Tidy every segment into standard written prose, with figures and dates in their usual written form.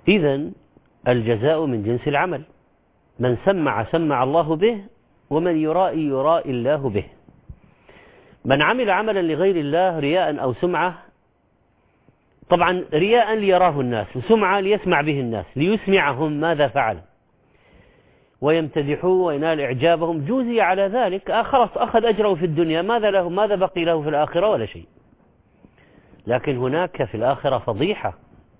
إذن الجزاء من جنس العمل، من سمع سمع الله به، ومن يرائي يرائي الله به. من عمل عملا لغير الله رياء أو سمعة، طبعا رياء ليراه الناس، وسمعة ليسمع به الناس ليسمعهم ماذا فعل ويمتدحوه وينال إعجابهم، جوزي على ذلك، خلاص أخذ أجره في الدنيا، ماذا بقي له في الآخرة؟ ولا شيء. لكن هناك في الآخرة فضيحة.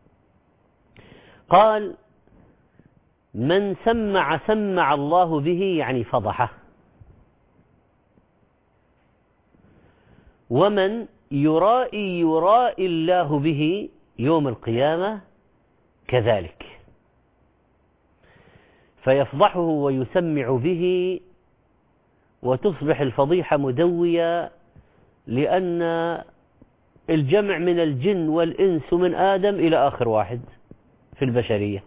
قال من سمع سمع الله به، يعني فضحه. ومن يرائي يرائي الله به يوم القيامة كذلك، فيفضحه ويسمع به، وتصبح الفضيحة مدوية، لأن الجمع من الجن والإنس ومن آدم إلى آخر واحد في البشرية.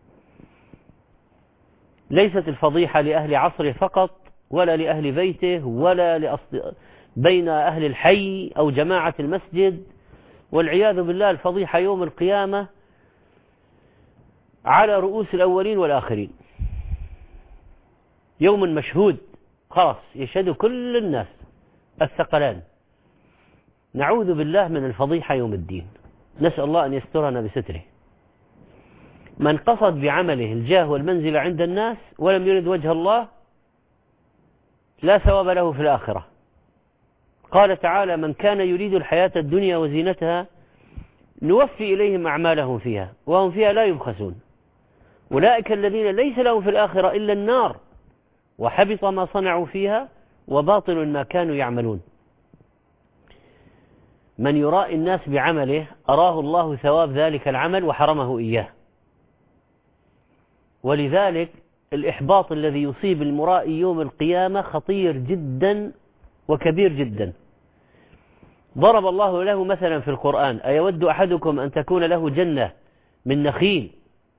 ليست الفضيحة لأهل عصره فقط، ولا لأهل بيته، ولا بين أهل الحي أو جماعة المسجد، والعياذ بالله الفضيحة يوم القيامة على رؤوس الأولين والآخرين. يوم مشهود، خلاص يشهد كل الناس الثقلان. نعوذ بالله من الفضيحة يوم الدين، نسأل الله أن يسترنا بستره. من قصد بعمله الجاه والمنزلة عند الناس ولم يرد وجه الله لا ثواب له في الآخرة. قال تعالى من كان يريد الحياة الدنيا وزينتها نوفي إليهم أعمالهم فيها وهم فيها لا يبخسون، أولئك الذين ليس لهم في الآخرة إلا النار وحبط ما صنعوا فيها وباطل ما كانوا يعملون. من يرائي الناس بعمله أراه الله ثواب ذلك العمل وحرمه إياه. ولذلك الإحباط الذي يصيب المرائي يوم القيامة خطير جدا وكبير جدا. ضرب الله له مثلا في القرآن أيود أحدكم أن تكون له جنة من نخيل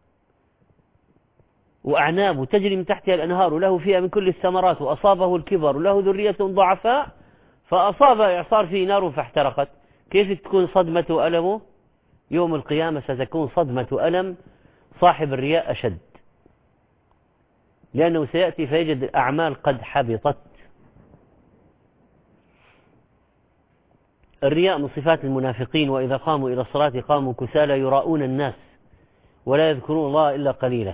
وأعناب تجري من تحتها الأنهار له فيها من كل الثمرات وأصابه الكبر له ذرية ضعفاء فأصاب إعصار فيه نار فاحترقت. كيف تكون صدمة ألمه يوم القيامة؟ ستكون صدمة ألم صاحب الرياء أشد، لأنه سيأتي فيجد الأعمال قد حبطت. الرياء من صفات المنافقين، وإذا قاموا إلى الصلاة قاموا كسالى يراءون الناس ولا يذكرون الله إلا قليلا.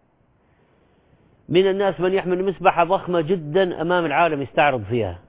من الناس من يحمل مسبحة ضخمة جدا أمام العالم يستعرض فيها،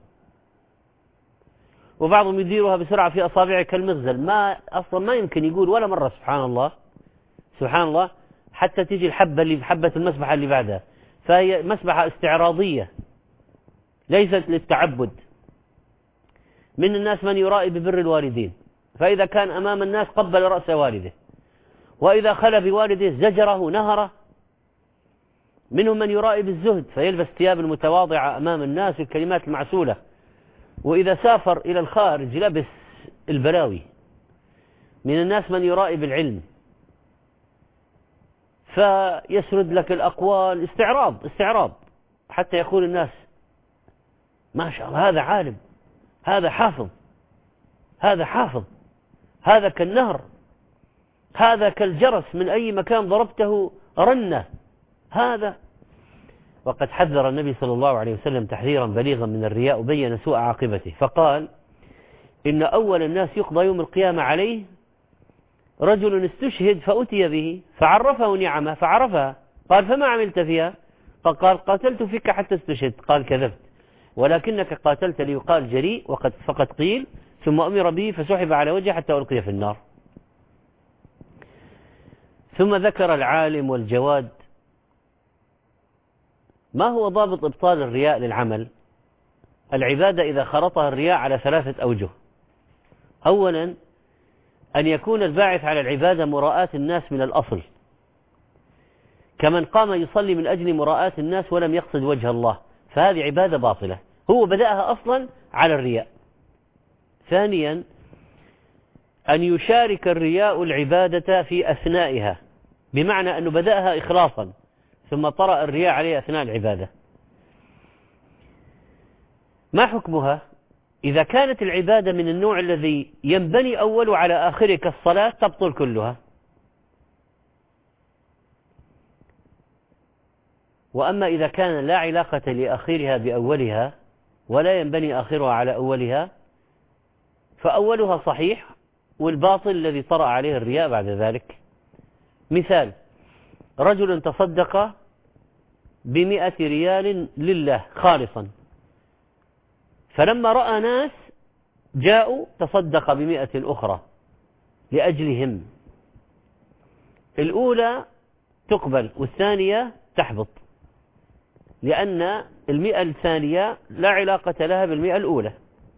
وبعضهم يديرها بسرعة في أصابعه كالمغزل، أصلا ما يمكن يقول ولا مرة سبحان الله سبحان الله، حتى تيجي الحبة اللي بحبة المسبحة اللي بعدها، فهي مسبحة استعراضية ليست للتعبد. من الناس من يرائي ببر الوالدين، فإذا كان أمام الناس قبل رأس والده، وإذا خلى بوالده زجره نهره. منهم من يرائي بالزهد فيلبس ثياب المتواضعة أمام الناس والكلمات المعسولة، وإذا سافر إلى الخارج لبس البلاوي. من الناس من يرائي بالعلم فيسرد لك الأقوال استعراض حتى يقول الناس ما شاء الله هذا عالم، هذا حافظ، هذا كالنهر، هذا كالجرس من أي مكان ضربته رنة هذا. وقد حذر النبي صلى الله عليه وسلم تحذيرا بليغا من الرياء وبين سوء عاقبته، فقال إن أول الناس يقضى يوم القيامة عليه رجل استشهد فأتي به فعرفه نعمه فعرفها، قال فما عملت فيها؟ فقال قاتلت فيك حتى استشهدت. قال كذبت، ولكنك قاتلت ليقال جريء فقد قيل، ثم أمر به فسحب على وجهه حتى ألقي في النار. ثم ذكر العالم والجواد. ما هو ضابط إبطال الرياء للعمل؟ العبادة إذا خرطها الرياء على 3 أوجه. أولا أن يكون الباعث على العبادة مراءاة الناس من الأصل، كمن قام يصلي من أجل مراءاة الناس ولم يقصد وجه الله، فهذه عبادة باطلة، هو بدأها أصلا على الرياء. ثانيا أن يشارك الرياء العبادة في أثنائها، بمعنى أنه بدأها إخلاصا ثم طرأ الرياء عليه أثناء العبادة. ما حكمها؟ إذا كانت العبادة من النوع الذي ينبني أول على آخره كالصلاة تبطل كلها. وأما إذا كان لا علاقة لآخرها بأولها ولا ينبني آخرها على أولها فأولها صحيح والباطل الذي طرأ عليه الرياء بعد ذلك. مثال: رجل تصدق ب100 ريال لله خالصا، فلما رأى ناس جاءوا تصدق ب100 أخرى لأجلهم، الأولى تقبل والثانية تحبط، لأن 100 الثانية لا علاقة لها بال100 الأولى.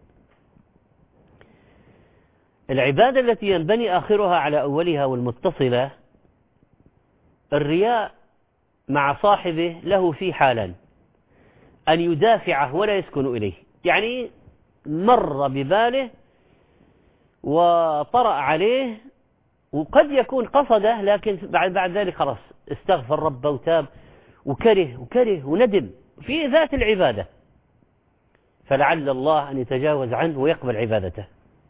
العبادة التي ينبني آخرها على أولها والمتصلة، الرياء مع صاحبه له في حالان: أن يدافعه ولا يسكن إليه، يعني مر بباله وطرأ عليه وقد يكون قصده، لكن بعد ذلك خلاص استغفر ربه وتاب وكره وندم في ذات العبادة، فلعل الله أن يتجاوز عنه ويقبل عبادته.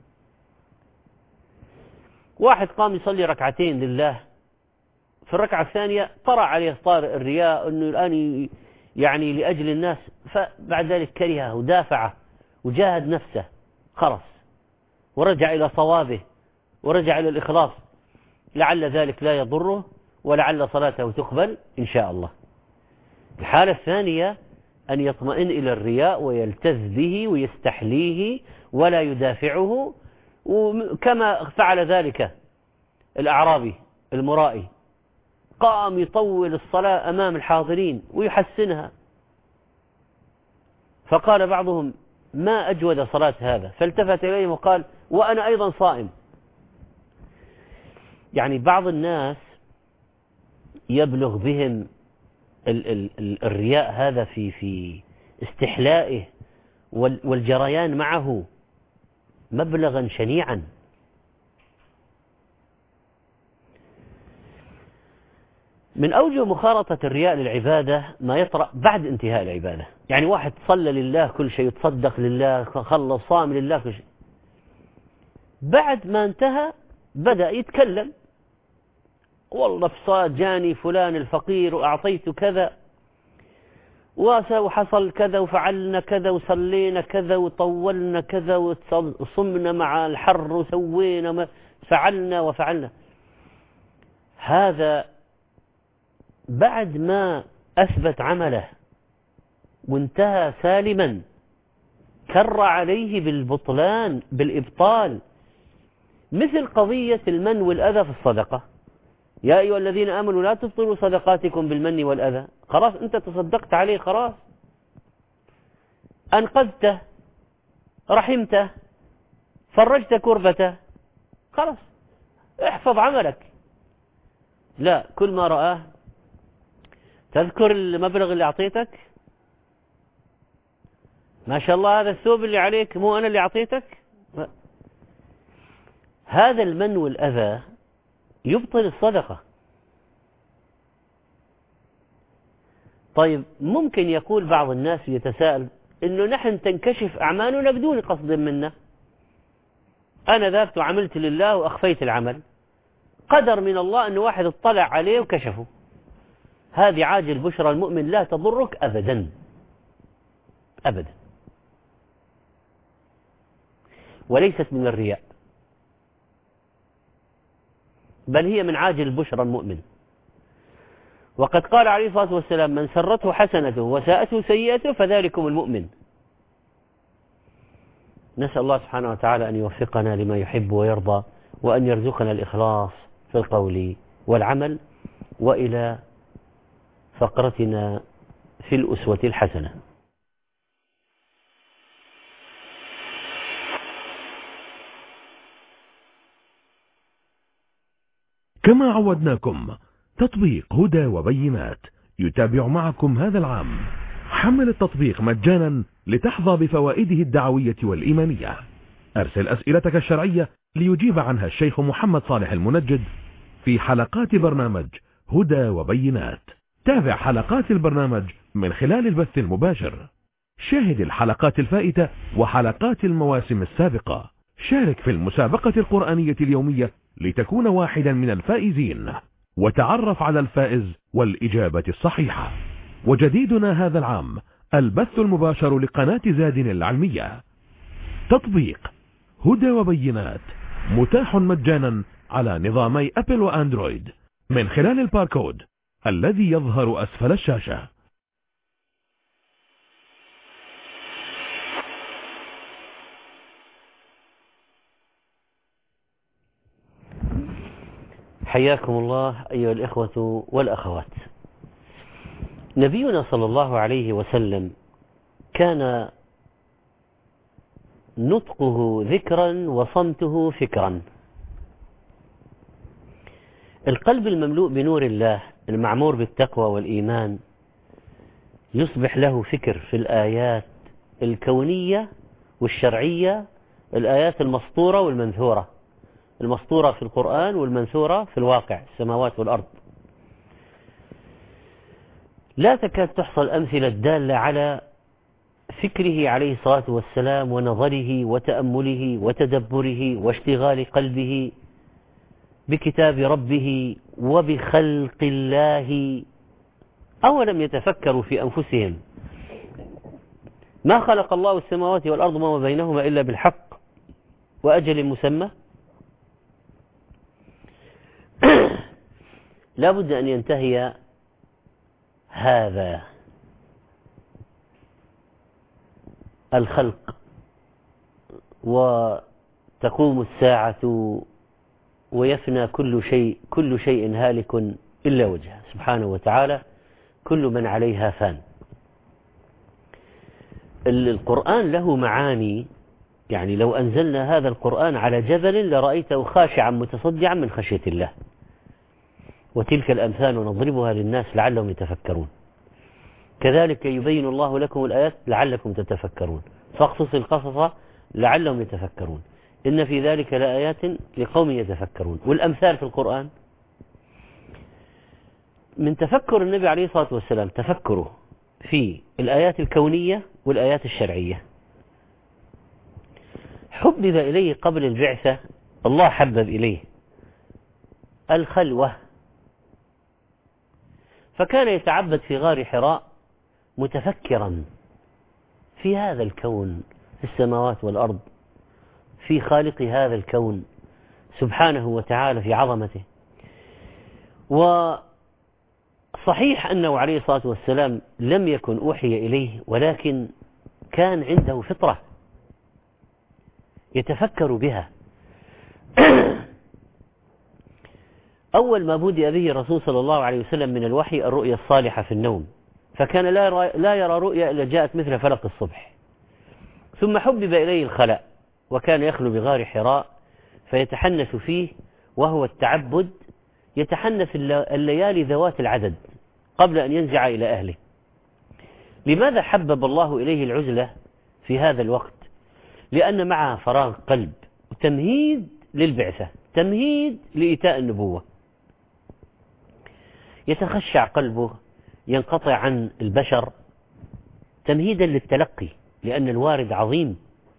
واحد قام يصلي ركعتين لله، في الركعة الثانية طرأ عليه طارئ الرياء أنه الآن يعني لأجل الناس، فبعد ذلك كرهه ودافعه وجاهد نفسه خلاص ورجع إلى صوابه ورجع إلى الإخلاص، لعل ذلك لا يضره ولعل صلاته تقبل إن شاء الله. الحالة الثانية أن يطمئن إلى الرياء ويلتذ به ويستحليه ولا يدافعه، كما فعل ذلك الأعرابي المرائي، قام يطول الصلاة أمام الحاضرين ويحسنها، فقال بعضهم: ما أجود صلاة هذا، فالتفت إليهم وقال: وأنا أيضا صائم. يعني بعض الناس يبلغ بهم الرياء هذا في استحلائه والجريان معه مبلغا شنيعا. من أوجه مخالطة الرياء للعبادة ما يطرأ بعد انتهاء العبادة، يعني واحد صلى لله كل شيء، يتصدق لله، خلص صام لله كل شيء، بعد ما انتهى بدأ يتكلم: والله في صلاة جاني فلان الفقير وأعطيته كذا وحصل كذا وفعلنا كذا وصلينا كذا وطولنا كذا وصمنا مع الحر وسوينا فعلنا وفعلنا. هذا بعد ما أثبت عمله وانتهى سالما كر عليه بالبطلان بالإبطال، مثل قضية المن والأذى في الصدقة: يا أيها الذين آمنوا لا تبطلوا صدقاتكم بالمن والأذى. خلاص أنت تصدقت عليه، خلاص أنقذته، رحمته، فرجت كربته، خلاص احفظ عملك. لا، كل ما رآه: تذكر المبلغ اللي أعطيتك؟ ما شاء الله هذا الثوب اللي عليك مو أنا اللي أعطيتك؟ هذا المن والأذى يبطل الصدقة. طيب ممكن يقول بعض الناس يتساءل إنه نحن تنكشف أعمالنا بدون قصد منا، أنا ذهبت وعملت لله وأخفيت العمل، قدر من الله أن واحد اطلع عليه وكشفه. هذه عاجل بشرى المؤمن لا تضرك أبدا أبدا، وليست من الرياء، بل هي من عاجل بشرى المؤمن. وقد قال عليه الصلاة والسلام: من سرته حسنته وساءته سيئته فذلكم المؤمن. نسأل الله سبحانه وتعالى أن يوفقنا لما يحب ويرضى، وأن يرزقنا الإخلاص في القول والعمل. وإلى فقرتنا في الأسوة الحسنة. كما عودناكم، تطبيق هدى وبينات يتابع معكم هذا العام. حمل التطبيق مجانا لتحظى بفوائده الدعوية والإيمانية. أرسل أسئلتك الشرعية ليجيب عنها الشيخ محمد صالح المنجد في حلقات برنامج هدى وبينات. تابع حلقات البرنامج من خلال البث المباشر. شاهد الحلقات الفائتة وحلقات المواسم السابقة. شارك في المسابقة القرآنية اليومية لتكون واحدا من الفائزين، وتعرف على الفائز والإجابة الصحيحة. وجديدنا هذا العام البث المباشر لقناة زاد العلمية. تطبيق هدى وبينات متاح مجانا على نظامي أبل وأندرويد من خلال الباركود الذي يظهر أسفل الشاشة. حياكم الله أيها الإخوة والأخوات. نبينا صلى الله عليه وسلم كان نطقه ذكرا وصمته فكرا. القلب المملوء بنور الله المعمور بالتقوى والإيمان يصبح له فكر في الآيات الكونية والشرعية، الآيات المسطورة والمنثورة، المسطورة في القرآن والمنثورة في الواقع السماوات والأرض. لا تكاد تحصل أمثلة الدالة على فكره عليه الصلاة والسلام ونظره وتأمله وتدبره واشتغال قلبه بكتاب ربه وبخلق الله. أولم يتفكروا في أنفسهم ما خلق الله السماوات والأرض وما بينهما إلا بالحق وأجل مسمى. لا بد أن ينتهي هذا الخلق وتقوم الساعة ويفنى كل شيء هالك إلا وجهه سبحانه وتعالى، كل من عليها فان. القرآن له معاني، يعني لو أنزلنا هذا القرآن على جبل لرأيته خاشعا متصدعا من خشية الله. وتلك الأمثال نضربها للناس لعلهم يتفكرون. كذلك يبين الله لكم الآيات لعلكم تتفكرون، فاقصص القصص لعلهم يتفكرون، إن في ذلك لآيات لقوم يتفكرون. والأمثال في القرآن من تفكر النبي عليه الصلاة والسلام تفكره في الآيات الكونية والآيات الشرعية. حبب إليه قبل البعثة، الله حبب إليه الخلوة، فكان يتعبد في غار حراء متفكرا في هذا الكون، في السماوات والأرض، في خالق هذا الكون سبحانه وتعالى في عظمته. وصحيح أنه عليه الصلاة والسلام لم يكن أوحي إليه، ولكن كان عنده فطرة يتفكر بها. أول ما بدأ به الرسول صلى الله عليه وسلم من الوحي الرؤيا الصالحة في النوم، فكان لا يرى رؤيا إلا جاءت مثل فلق الصبح. ثم حبب إليه الخلاء، وكان يخلو بغار حراء فيتحنث فيه، وهو التعبد يتحنث الليالي ذوات العدد قبل أن ينزع إلى أهله. لماذا حبب الله إليه العزلة في هذا الوقت؟ لأن معها فراغ قلب وتمهيد للبعثة، تمهيد لإيتاء النبوة. يتخشع قلبه، ينقطع عن البشر تمهيدا للتلقي، لأن الوارد عظيم،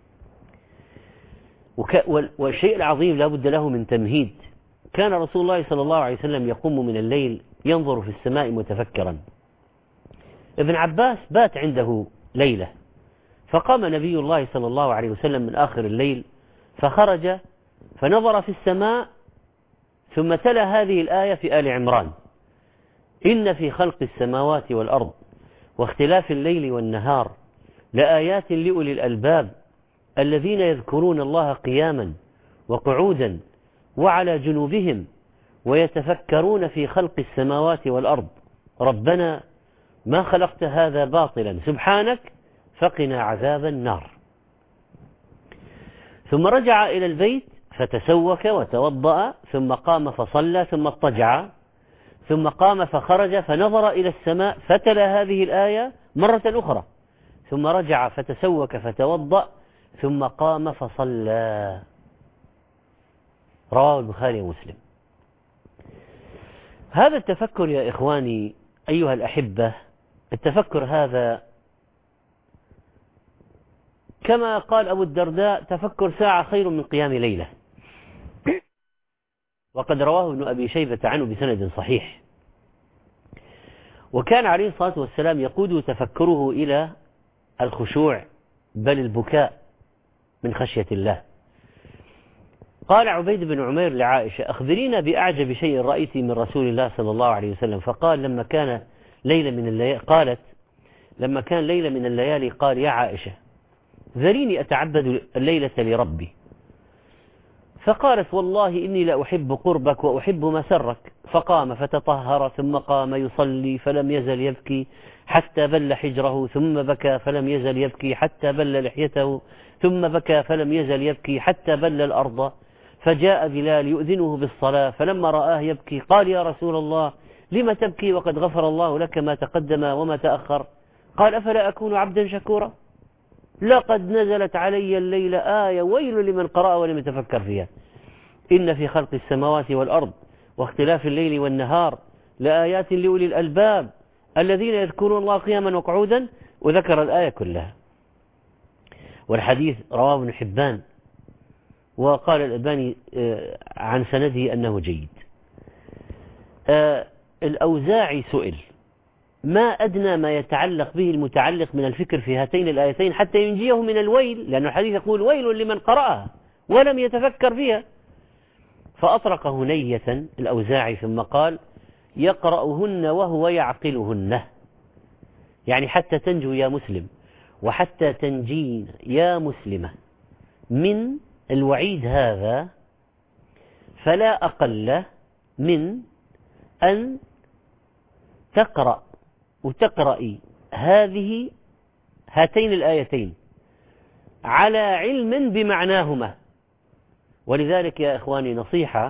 والشيء العظيم لا بد له من تمهيد. كان رسول الله صلى الله عليه وسلم يقوم من الليل ينظر في السماء متفكرا. ابن عباس بات عنده ليلة، فقام نبي الله صلى الله عليه وسلم من آخر الليل فخرج فنظر في السماء، ثم تلا هذه الآية في آل عمران: إن في خلق السماوات والأرض واختلاف الليل والنهار لآيات لأولي الألباب الذين يذكرون الله قياما وقعودا وعلى جنوبهم ويتفكرون في خلق السماوات والأرض ربنا ما خلقت هذا باطلا سبحانك فقنا عذاب النار. ثم رجع إلى البيت فتسوك وتوضأ، ثم قام فصلى، ثم اضطجع، ثم قام فخرج فنظر إلى السماء فتلا هذه الآية مرة أخرى، ثم رجع فتسوك فتوضأ، ثم قام فصلى. رواه البخاري ومسلم. هذا التفكر يا إخواني أيها الأحبة، التفكر هذا كما قال أبو الدرداء: تفكر ساعة خير من قيام ليلة. وقد رواه ابن أبي شيبة عنه بسند صحيح. وكان عليه الصلاة والسلام يقود تفكره إلى الخشوع بل البكاء من خشية الله. قال عبيد بن عمير لعائشة: أخبرينا بأعجب شيء رأيت من رسول الله صلى الله عليه وسلم. فقال: لما كان ليلة من الليالي قال: يا عائشة، ذريني أتعبد الليلة لربي. فقالت: والله إني لأحب قربك وأحب مسرك. فقام فتطهر ثم قام يصلي فلم يزل يبكي حتى بل حجره، ثم بكى فلم يزل يبكي حتى بل لحيته، ثم بكى فلم يزل يبكي حتى بل الأرض. فجاء بلال يؤذنه بالصلاة، فلما رآه يبكي قال: يا رسول الله، لم تبكي وقد غفر الله لك ما تقدم وما تأخر؟ قال: أفلا أكون عبدا شكورا؟ لقد نزلت علي الليلة آية ويل لمن قرأ ولم يتفكر فيها. إن في خلق السماوات والأرض واختلاف الليل والنهار لآيات لأولي الألباب الذين يذكرون الله قياما وقعودا، وذكر الآية كلها. والحديث رواه ابن حبان، وقال الألباني عن سنده أنه جيد. الأوزاعي سئل: ما أدنى ما يتعلق به المتعلق من الفكر في هاتين الآيتين حتى ينجيه من الويل، لأن الحديث يقول: ويل لمن قرأها ولم يتفكر فيها. فأطرق هنية الأوزاعي ثم قال: يقرأهن وهو يعقلهن، يعني حتى تنجو يا مسلم، وحتى تنجين يا مسلمة من الوعيد هذا، فلا أقل من أن تقرأ وتقرأي هاتين الآيتين على علم بمعناهما. ولذلك يا إخواني نصيحة،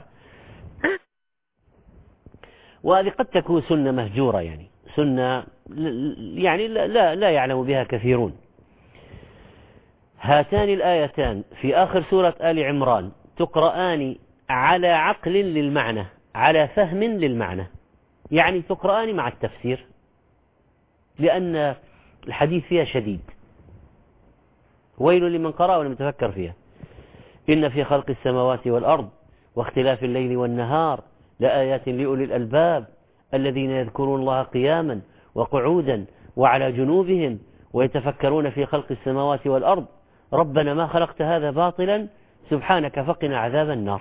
وهذه قد تكون سنة مهجورة، يعني سنة يعني لا يعلم بها كثيرون. هاتان الآيتان في آخر سورة آل عمران تقرآن على عقل للمعنى، على فهم للمعنى، يعني تقرآن مع التفسير، لأن الحديث فيها شديد. ويل لمن قرأ ولم يتفكر فيها. إن في خلق السماوات والأرض واختلاف الليل والنهار لآيات لأولي الألباب الذين يذكرون الله قياما وقعودا وعلى جنوبهم ويتفكرون في خلق السماوات والأرض ربنا ما خلقت هذا باطلا سبحانك فقنا عذاب النار.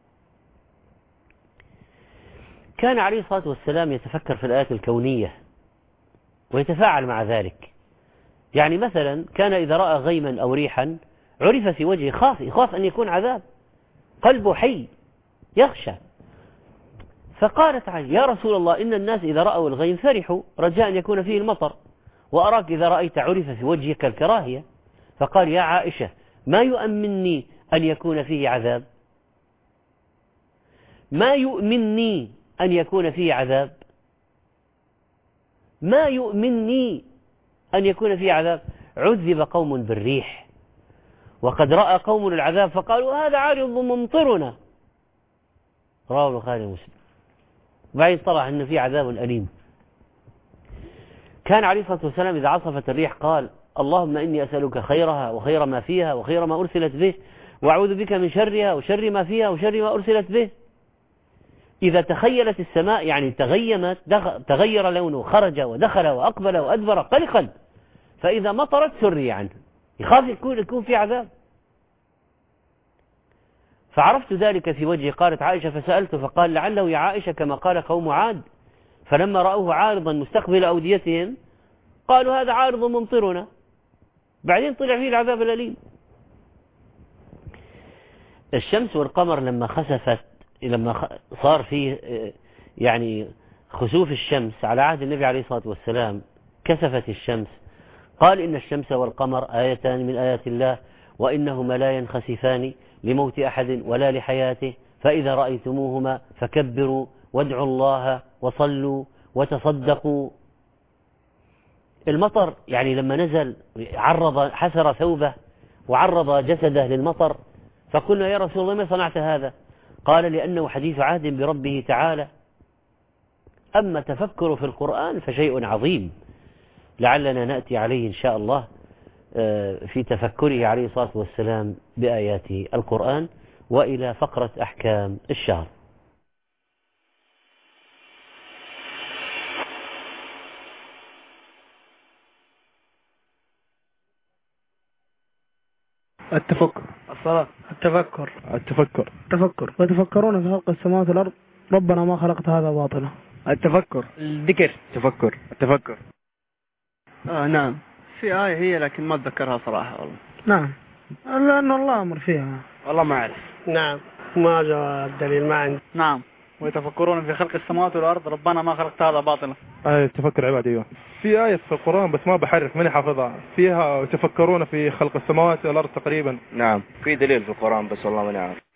كان عليه الصلاة والسلام يتفكر في الآيات الكونية ويتفاعل مع ذلك. يعني مثلا كان إذا رأى غيما أو ريحا عرف في وجهه يخاف أن يكون عذاب، قلبه حي يخشى. فقالت عائشة: يا رسول الله، إن الناس إذا رأوا الغيم فرحوا رجاء أن يكون فيه المطر، وأراك إذا رأيت عرف في وجهك الكراهية. فقال: يا عائشة، ما يؤمنني أن يكون فيه عذاب، ما يؤمنني أن يكون فيه عذاب، ما يؤمنني أن يكون فيه عذاب. عذب قوم بالريح وقد رأى قوم العذاب فقالوا هذا عارض ممطرنا، رواه البخاري ومسلم. وبعدين طلع أن فيه عذاب أليم. كان عليه الصلاة والسلام إذا عصفت الريح قال: اللهم إني أسألك خيرها وخير ما فيها وخير ما أرسلت به، وأعوذ بك من شرها وشر ما فيها وشر ما أرسلت به. إذا تخيلت السماء يعني تغيمت، تغير لونه، خرج ودخل وأقبل وأدبر قلقا، فإذا مطرت سري عنه، يخاف يكون في عذاب. فعرفت ذلك في وجهي. قالت عائشة: فسألته فقال: لعله يا عائشة كما قال قوم عاد، فلما رأوه عارضا مستقبل أوديتهم قالوا هذا عارض ممطرنا، بعدين طلع فيه العذاب الأليم. الشمس والقمر لما خسفت، لما صار فيه يعني خسوف الشمس على عهد النبي عليه الصلاة والسلام، كسفت الشمس، قال: إن الشمس والقمر آيتان من آيات الله وإنهما لا ينخسفان لموت أحد ولا لحياته، فإذا رأيتموهما فكبروا وادعوا الله وصلوا وتصدقوا. المطر يعني لما نزل حسر ثوبه وعرض جسده للمطر، فقلنا: يا رسول الله ما صنعت هذا؟ قال: لأنه حديث عهد بربه تعالى، أما تفكر في القرآن فشيء عظيم، لعلنا نأتي عليه إن شاء الله في تفكره عليه الصلاة والسلام بآيات القرآن. وإلى فقرة أحكام الشهر. التفكر. الصلاة. التفكر. التفكر. التفكر. ويتفكرون في خلق السماوات والأرض ربنا ما خلقت هذا باطلا. التفكر. الذكر. تفكر. التفكر. نعم. في آية هي لكن ما أتذكرها صراحة والله. نعم، لأن الله أمر فيها. والله ما أعرف. نعم، ما جاء الدليل ما عندي. نعم. ويتفكرون في خلق السماوات والأرض ربنا ما خلقت هذا باطلا. التفكر عبادي. أيوه. في آية في القرآن بس ما بحرف ماني حافظها، فيها يتفكرون في خلق السماوات والأرض تقريبا. نعم في دليل في القرآن بس والله ماني عارف.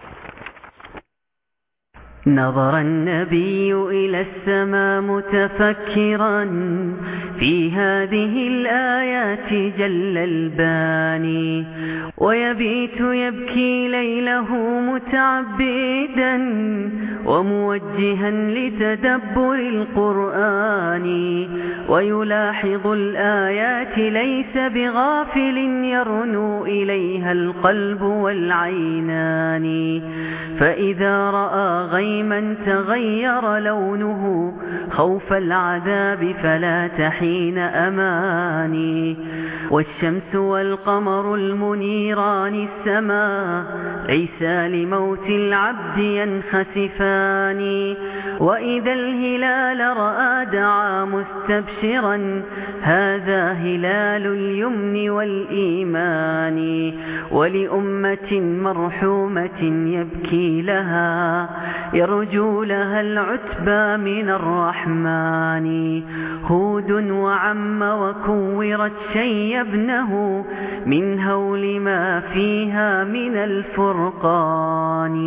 نظر النبي إلى السماء متفكرا في هذه الآيات جل الباني، ويبيت يبكي ليله متعبدا وموجها لتدبر القرآن، ويلاحظ الآيات ليس بغافل يرنو إليها القلب والعينان، فإذا رأى غيما تغير لونه خوف العذاب فلا تحين أماني، والشمس والقمر المنيران السماء ليس لموت العبد ينخسفان، وإذا الهلال رأى دعا مستبشرا هذا هلال اليمن والإيمان، ولأمة مرحومة يبكي لها يرجو لها العتبى من الرحمن، هود وعم وكورت شيبنه من هول ما فيها من الفرقان.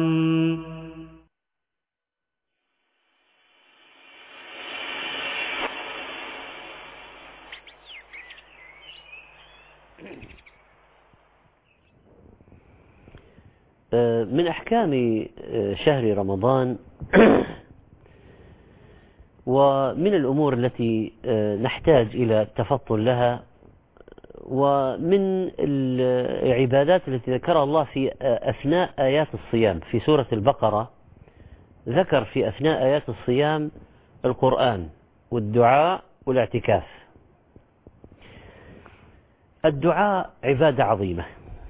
من أحكام شهر رمضان ومن الأمور التي نحتاج إلى التفطن لها، ومن العبادات التي ذكرها الله في أثناء آيات الصيام في سورة البقرة، ذكر في أثناء آيات الصيام القرآن والدعاء والاعتكاف. الدعاء عبادة عظيمة،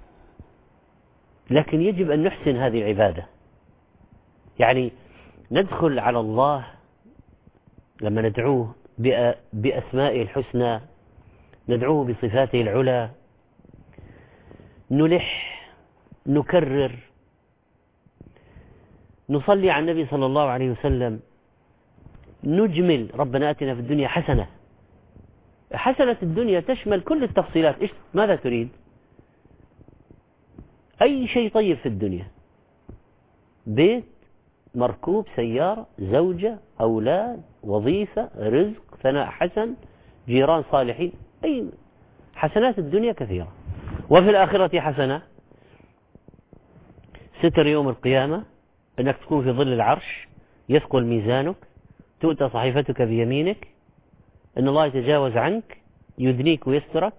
لكن يجب أن نحسن هذه العبادة، يعني ندخل على الله لما ندعوه بأسمائه الحسنى، ندعوه بصفاته العلى، نلح نكرر، نصلي على النبي صلى الله عليه وسلم، نجمل ربنا آتنا في الدنيا حسنة. حسنة الدنيا تشمل كل التفصيلات. ماذا تريد؟ أي شيء طيب في الدنيا، بيت، مركوب، سيارة، زوجة، أولاد، وظيفة، رزق، ثناء حسن، جيران صالحين، أي حسنات الدنيا كثيرة. وفي الآخرة حسنة، ستر يوم القيامة، أنك تكون في ظل العرش، يثقل ميزانك، تؤتى صحيفتك بيمينك، أن الله يتجاوز عنك، يدنيك ويسترك،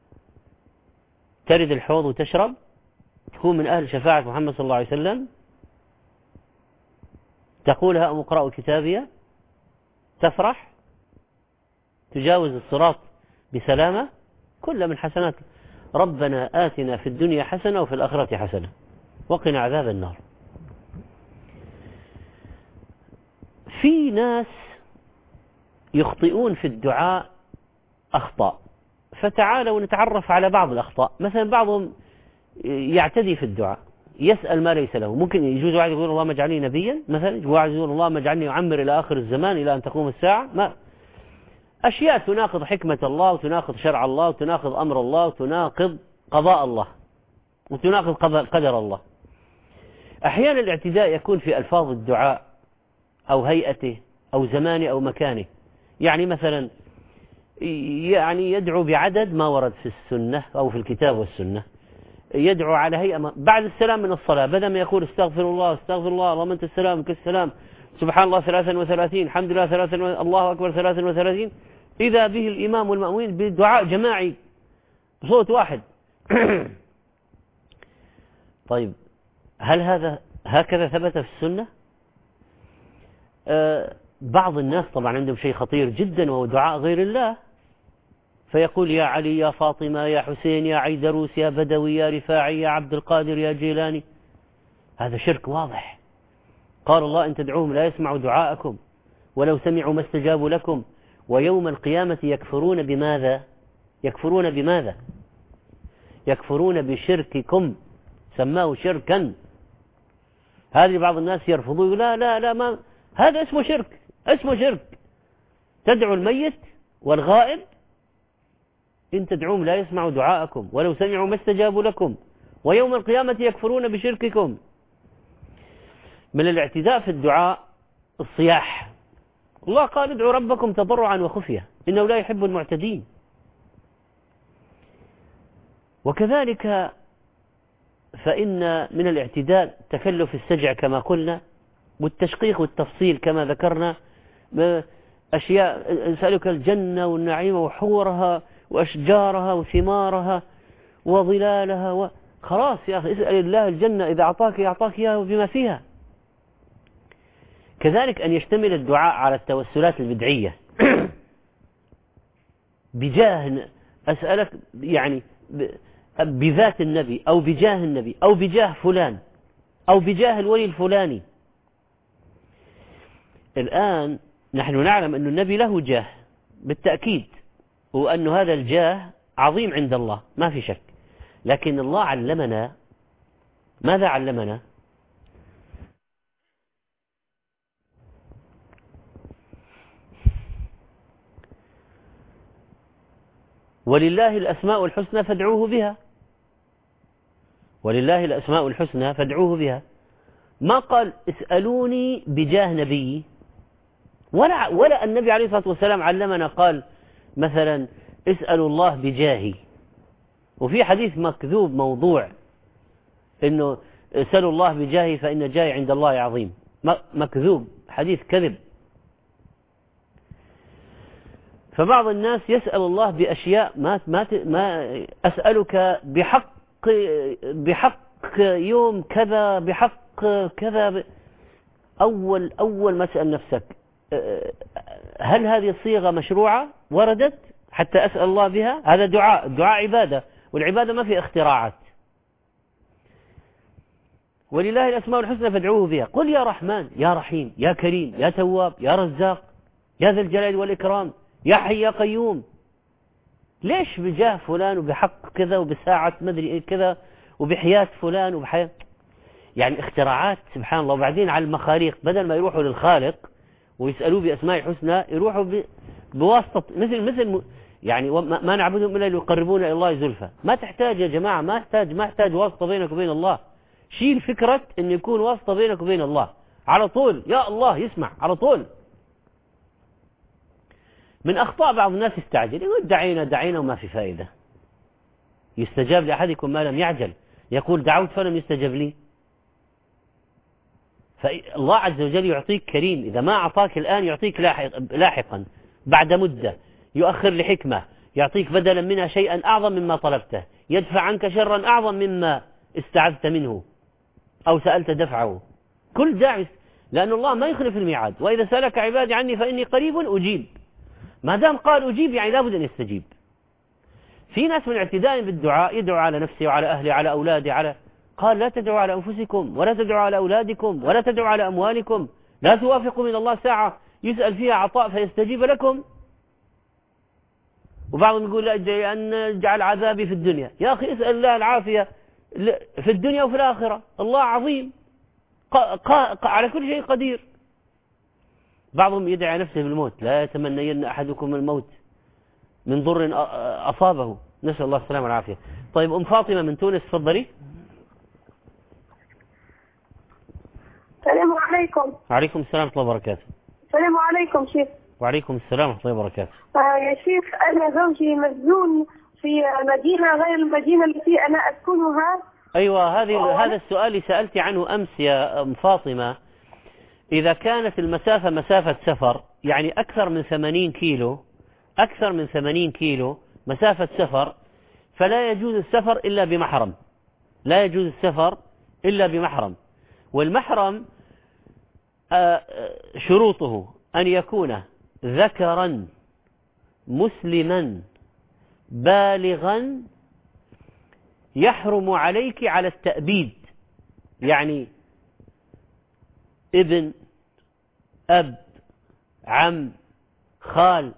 ترد الحوض وتشرب، تكون من أهل شفاعة محمد صلى الله عليه وسلم، تقول هؤم اقرأوا كتابية، تفرح، تجاوز الصراط بسلامة، كل من حسنات. ربنا آتنا في الدنيا حسنة وفي الآخرة حسنة وقنا عذاب النار. في ناس يخطئون في الدعاء أخطاء، فتعالوا نتعرف على بعض الأخطاء. مثلا بعضهم يعتدي في الدعاء، يسأل ما ليس له. ممكن يجوز واحد يقول اللهم اجعلني نبيا مثلا، واحد يقول اللهم اجعلني أعمر إلى آخر الزمان إلى أن تقوم الساعة. ما أشياء تناقض حكمة الله، وتناقض شرع الله، وتناقض أمر الله، وتناقض قضاء الله، وتناقض قدر الله. أحيانا الاعتداء يكون في ألفاظ الدعاء أو هيئته أو زمانه أو مكانه. يعني مثلا يدعو بعدد ما ورد في السنة أو في الكتاب والسنة، يدعو على هيئة بعد السلام من الصلاة، بدل ما يقول استغفر الله استغفر الله اللهم أنت السلام منك السلام سبحان الله 33 الحمد لله 33 الله أكبر 33، إذا به الإمام والمأمومين بدعاء جماعي بصوت واحد. طيب هل هذا هكذا ثبت في السنة؟ بعض الناس طبعا عندهم شيء خطير جدا وهو دعاء غير الله، فيقول يا علي يا فاطمة يا حسين يا عيدروس يا بدوي يا رفاعي يا عبد القادر يا جيلاني. هذا شرك واضح. قال الله إن تدعوهم لا يسمعوا دعاءكم ولو سمعوا ما استجابوا لكم ويوم القيامة يكفرون بماذا؟ يكفرون بماذا؟ يكفرون بشرككم، سماه شركا. هذه بعض الناس يرفضون، لا لا لا، ما هذا اسمه شرك، اسمه شرك. تدعو الميت والغائب، إن تدعوهم لا يسمعوا دعاءكم ولو سمعوا ما استجابوا لكم ويوم القيامة يكفرون بشرككم. من الاعتداء في الدعاء الصياح. الله قال ادعوا ربكم تضرعا وخفية إنه لا يحب المعتدين. وكذلك فإن من الاعتداء تكلف السجع كما قلنا، والتشقيق والتفصيل كما ذكرنا. أشياء أسألك الجنة والنعيم وحورها وأشجارها وثمارها وظلالها خلاص يا أخي اسأل الله الجنة إذا أعطاك يعطاك إياه بما فيها. كذلك أن يشتمل الدعاء على التوسلات البدعية بجاه، أسألك يعني بذات النبي أو بجاه النبي أو بجاه فلان أو بجاه الولي الفلاني. الآن نحن نعلم أن النبي له جاه بالتأكيد، وأن هذا الجاه عظيم عند الله ما في شك، لكن الله علمنا ماذا علمنا؟ ولله الأسماء الحسنى فادعوه بها، ولله الأسماء الحسنى فادعوه بها. ما قال اسألوني بجاه نبي، ولا النبي عليه الصلاة والسلام علمنا قال مثلا اسألوا الله بجاهي. وفي حديث مكذوب موضوع انه اسألوا الله بجاهي فإن جاهي عند الله عظيم، مكذوب، حديث كذب. فبعض الناس يسأل الله بأشياء ما أسألك بحق يوم كذا، بحق كذا. أول ما تسأل نفسك هل هذه الصيغة مشروعة وردت حتى أسأل الله بها؟ هذا دعاء، الدعاء عبادة، والعبادة ما في اختراعات. ولله الأسماء الحسنى فادعوه بها. قل يا رحمن يا رحيم يا كريم يا تواب يا رزاق يا ذا الجلال والإكرام يا حي يا قيوم. ليش بجاه فلان وبحق كذا وبساعة مدري كذا وبحياة فلان وبحياة، يعني اختراعات سبحان الله. وبعدين على المخاليق بدل ما يروحوا للخالق ويسألوه بأسماء الحسنى يروحوا بواسطة مثل يعني ما نعبدهم إلا ليقربونا إلى الله زلفى. ما تحتاج يا جماعة، ما احتاج واسطة بينك وبين الله. شيل فكرة أن يكون واسطة بينك وبين الله، على طول يا الله يسمع على طول. من أخطاء بعض الناس يستعجل، يقول دعينا وما في فائدة. يستجاب لأحدكم ما لم يعجل، يقول دعوت فلم يستجب لي. فالله عز وجل يعطيك كريم، إذا ما أعطاك الآن يعطيك لاحقا بعد مدة، يؤخر لحكمة، يعطيك بدلا منها شيئا أعظم مما طلبته، يدفع عنك شرا أعظم مما استعذت منه أو سألت دفعه. كل داعي، لأن الله ما يخلف الميعاد. وإذا سألك عبادي عني فإني قريب أجيب. ما دام قال أجيب يعني لابد أن يستجيب. في ناس من اعتداء بالدعاء يدعو على نفسه وعلى أهله على أولاده قال لا تدعوا على أنفسكم ولا تدعوا على أولادكم ولا تدعوا على أموالكم، لا توافقوا من الله ساعة يسأل فيها عطاء فيستجيب لكم. وبعضهم يقول لا أن اجعل عذابي في الدنيا. يا أخي اسأل الله العافية في الدنيا وفي الآخرة، الله عظيم على كل شيء قدير. بعضهم يدعي نفسه بالموت، لا يتمنين أحدكم الموت من ضر أصابه، نسأل الله السلامة والعافية. طيب أم فاطمة من تونس تفضلي. السلام عليكم. وعليكم السلام ورحمة الله وبركاته. السلام عليكم شيخ. وعليكم السلام ورحمة الله وبركاته. يا شيخ أنا زوجي مسجون في مدينة غير المدينة التي أنا أسكنها. أيوة، هذا السؤال اللي سألتي عنه أمس يا أم فاطمة. إذا كانت المسافة مسافة سفر، يعني أكثر من 80 كيلو مسافة سفر، فلا يجوز السفر إلا بمحرم، لا يجوز السفر إلا بمحرم. والمحرم شروطه أن يكون ذكرا مسلما بالغا يحرم عليك على التأبيد، يعني ابن، أب، عم، خال.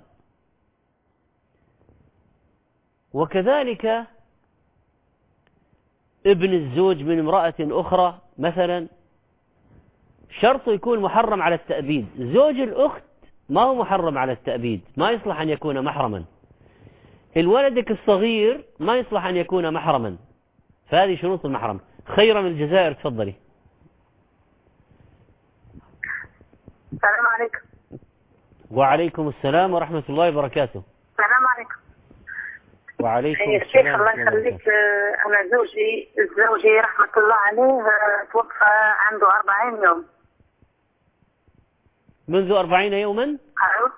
وكذلك ابن الزوج من امرأة أخرى مثلا، شرط يكون محرم على التأبيد. زوج الأخت ما هو محرم على التأبيد، ما يصلح أن يكون محرما. الولدك الصغير ما يصلح أن يكون محرما. فهذه شروط المحرم. خيرا من الجزائر، تفضلي. السلام عليكم. وعليكم السلام ورحمة الله وبركاته. السلام عليكم. وعليكم يا السلام. شيخ الله يخليك، أنا زوجي رحمة الله عليه توفى عنده 40 يوم. منذ 40 يوما؟ أيوه،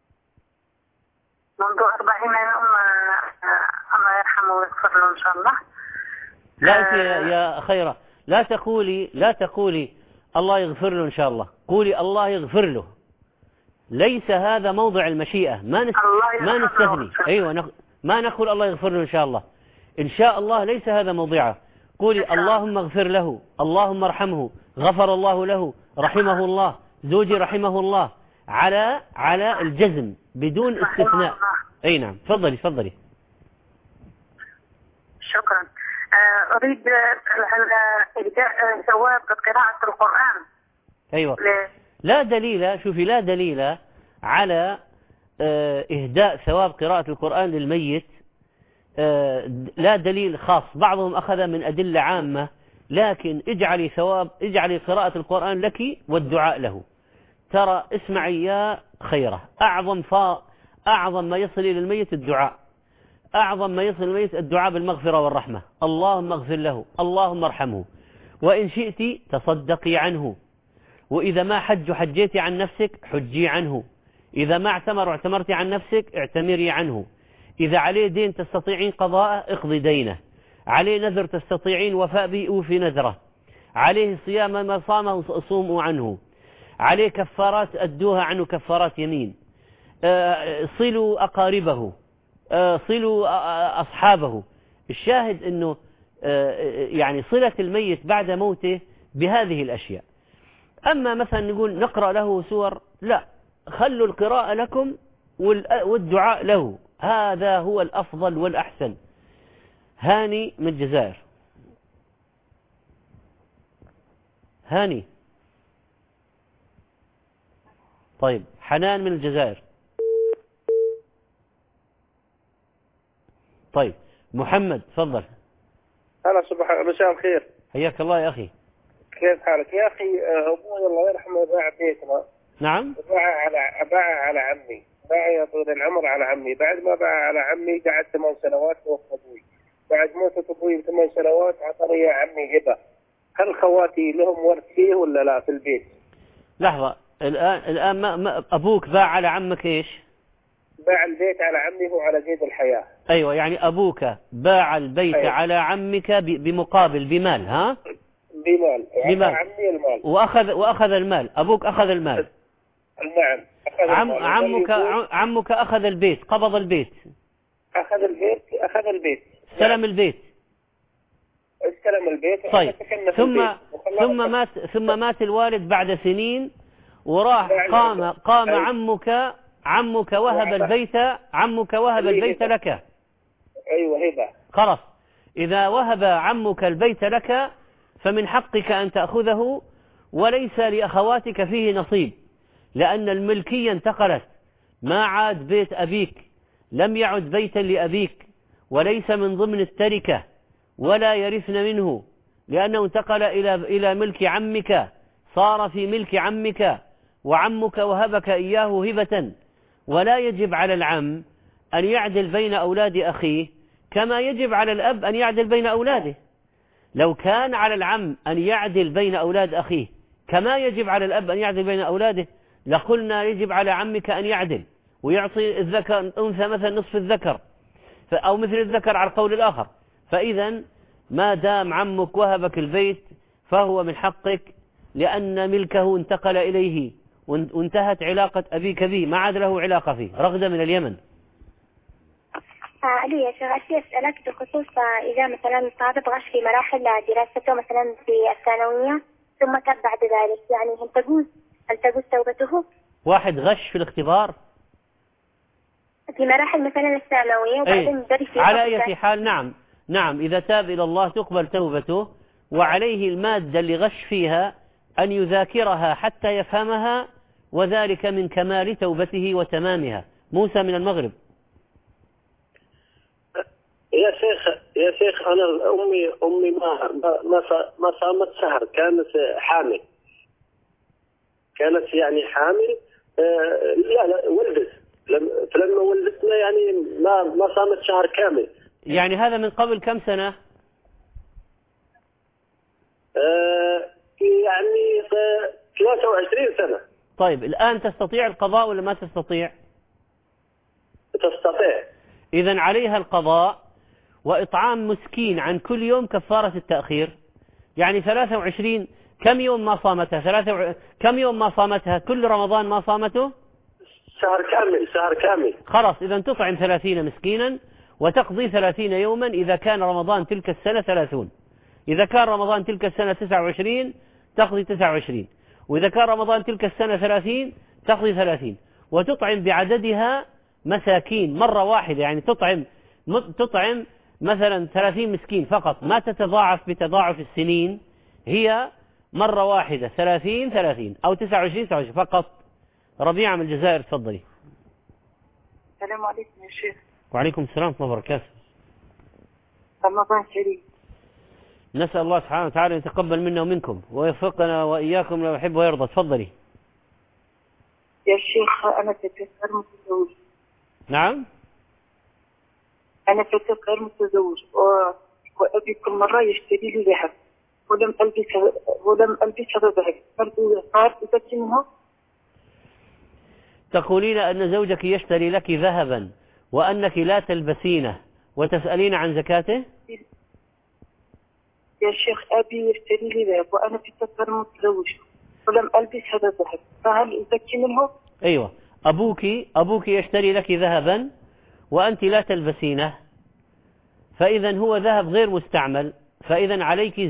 منذ 40 يوم. الله يرحمه ويغفر له إن شاء الله. لا يا خيرة، لا تقولي الله يغفر له إن شاء الله، قولي الله يغفر له. ليس هذا موضع المشيئة، ما نستثني. أيوة، ما نقول الله يغفر له إن شاء الله. إن شاء الله ليس هذا موضعه. قولي اللهم اغفر له، اللهم ارحمه، غفر الله له، رحمه الله، زوجي رحمه الله، على الجزم بدون استثناء. أي نعم، تفضلي. شكرا. أريد إهداء ثواب قراءة القرآن. أيوة. لا دليل على إهداء ثواب قراءة القرآن للميت. لا دليل خاص. بعضهم أخذ من أدلة عامة، لكن اجعلي قراءة القرآن لك والدعاء له. ترى اسمعي يا خيرة، أعظم ما يصل إلى الميت الدعاء. أعظم ما يصل الميت الدعاء بالمغفرة والرحمة. اللهم اغفر له، اللهم ارحمه، وإن شئت تصدقي عنه، وإذا ما حجيتي عن نفسك حجي عنه، إذا ما اعتمرت عن نفسك اعتمري عنه، إذا عليه دين تستطيعين قضاءه اقضي دينه، عليه نذر تستطيعين وفاء به أوفي نذره، عليه صيام ما صامه صوموا عنه، عليه كفارات أدوها عنه كفارات يمين، صلوا أقاربه، صلوا أصحابه. الشاهد أنه يعني صلة الميت بعد موته بهذه الأشياء. أما مثلا نقول نقرأ له سور، لا، خلوا القراءة لكم والدعاء له، هذا هو الأفضل والأحسن. هاني من الجزائر. هاني. طيب، حنان من الجزائر. طيب، محمد تفضل. هلا، مساء الخير. حياك الله يا أخي. كيف حالك يا أخي؟ أبوي الله يرحمه باع بيتنا. نعم. باع على عمي، باع يا طويل العمر على عمي. بعد ما باع على عمي قعد 8 سنوات توفى أبوي. بعد موت أبوي 8 سنوات عطاني يا عمي هبة. هل خواتي لهم ورث فيه ولا لا في البيت؟ لحظة، الآن ما أبوك باع على عمك إيش؟ باع البيت على عمي هو على قيد الحياة. أيوة، يعني أبوك باع البيت أيوة. على عمك بمقابل بمال. ها؟ بمال. عمي المال. وأخذ المال. أبوك أخذ المال. نعم. عمك أخذ البيت، قبض البيت. أخذ البيت. استلم البيت. طيب، ثم مات الوالد بعد سنين، وراح قام عمك وهب البيت لك. أيوة، هبة. خلاص، إذا وهب عمك البيت لك فمن حقك أن تأخذه، وليس لأخواتك فيه نصيب، لأن الملكية انتقلت، ما عاد بيت أبيك، لم يعد بيتا لأبيك، وليس من ضمن التركة، ولا يرثن منه، لأنه انتقل إلى ملك عمك، صار في ملك عمك، وعمك وهبك إياه هبة. ولا يجب على العم أن يعدل بين أولاد أخيه كما يجب على الأب أن يعدل بين أولاده. لو كان على العم أن يعدل بين أولاد أخيه كما يجب على الأب أن يعدل بين أولاده، لقلنا يجب على عمك أن يعدل ويعطي الذكر أنثى مثلا نصف الذكر، أو مثل الذكر على القول الآخر. فإذا ما دام عمك وهبك البيت فهو من حقك، لأن ملكه انتقل إليه وانتهت علاقة أبيك به، ما عاد له علاقة فيه. رغدة من اليمن. ألو يا شيخ، أشي أسألك بخصوص إذا مثلا طالب غش في مراحل دراسته مثلا في الثانوية ثم تاب بعد ذلك، يعني هل تجوز توبته؟ واحد غش في الاختبار في مراحل مثلا الثانوية وبعدين درس على أي حال نعم إذا تاب إلى الله تقبل توبته، وعليه المادة اللي غش فيها أن يذاكرها حتى يفهمها، وذلك من كمال توبته وتمامها. موسى من المغرب. يا شيخ أنا أمي ما صامت شهر، كانت حامل، كانت يعني حامل. لا ولدت، فلما ولدتنا يعني ما صامت شهر كامل. يعني هذا من قبل كم سنة؟ يعني 23 سنة. طيب الآن تستطيع القضاء ولا ما تستطيع؟ تستطيع. إذن عليها القضاء وإطعام مسكين عن كل يوم كفارة التأخير. يعني 23 كم يوم ما صامتها؟ كم يوم ما صامتها؟ كل رمضان ما صامته؟ شهر كامل. خلاص إذن تطعم 30 مسكينا وتقضي 30 يوما إذا كان رمضان تلك السنة 30. إذا كان رمضان تلك السنة 29 تقضي 29، وإذا كان رمضان تلك السنة 30 تقضي 30، وتطعم بعددها مساكين مرة واحدة. يعني تطعم مثلا 30 مسكين فقط، ما تتضاعف بتضاعف السنين، هي مرة واحدة 30 أو 29 فقط. ربيعة من الجزائر، تفضلي. السلام عليكم يا شيخ. وعليكم السلام ورحمة الله وبركاته. رمضان كريم. نسأل الله سبحانه وتعالى أن يتقبل منا ومنكم ويوفقنا وإياكم لما يحب ويرضى. تفضلي. يا شيخ أنا فتاة غير متزوج. نعم. أنا فتاة غير متزوج وأبي كل مرة يشتري لي ذهب ولم ألبس هذا الذهب، هل صار أزكي منه؟ تقولين أن زوجك يشتري لك ذهبا وأنك لا تلبسينه وتسألين عن زكاته؟ يا شيخ أبي يشتري لي ذهب وأنا فتاة غير متزوج ولم ألبس هذا الذهب، فهل أزكي منه؟ أيوة، أبوك يشتري لك ذهبا وأنت لا تلبسينه، فإذا هو ذهب غير مستعمل، فإذا عليك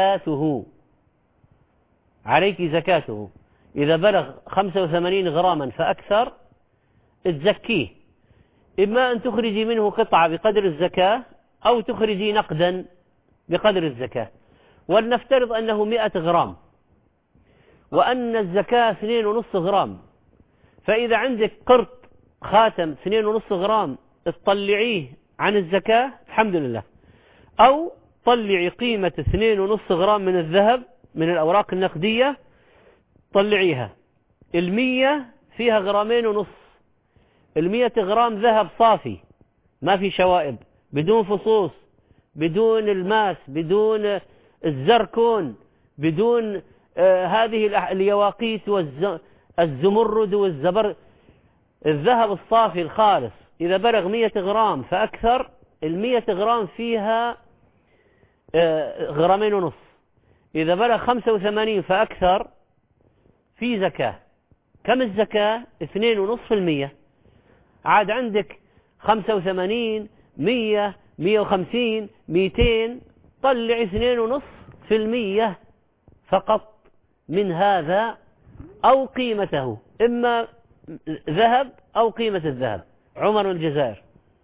زكاته. إذا بلغ 85 غراما فأكثر تزكيه، إما أن تخرجي منه قطعة بقدر الزكاة أو تخرجي نقدا بقدر الزكاة. ولنفترض أنه 100 غرام وأن الزكاة 2.5 غرام، فإذا عندك قرط خاتم 2.5 غرام تطلعيه عن الزكاة الحمد لله، أو طلعي قيمة 2.5 غرام من الذهب من الأوراق النقدية طلعيها. 100 فيها 2.5 غرام، 100 غرام ذهب صافي ما في شوائب، بدون فصوص، بدون الماس، بدون الزركون، بدون هذه اليواقيت والزمرد والزبر، الذهب الصافي الخالص. إذا بلغ 100 غرام فأكثر، 100 غرام فيها 2.5 غرام. إذا بلغ 85 فأكثر في زكاة. كم الزكاة؟ 2.5%. عاد عندك 85 100 150 200 طلع 2.5% فقط من هذا أو قيمته، إما ذهب أو قيمة الذهب. عمر من الجزائر.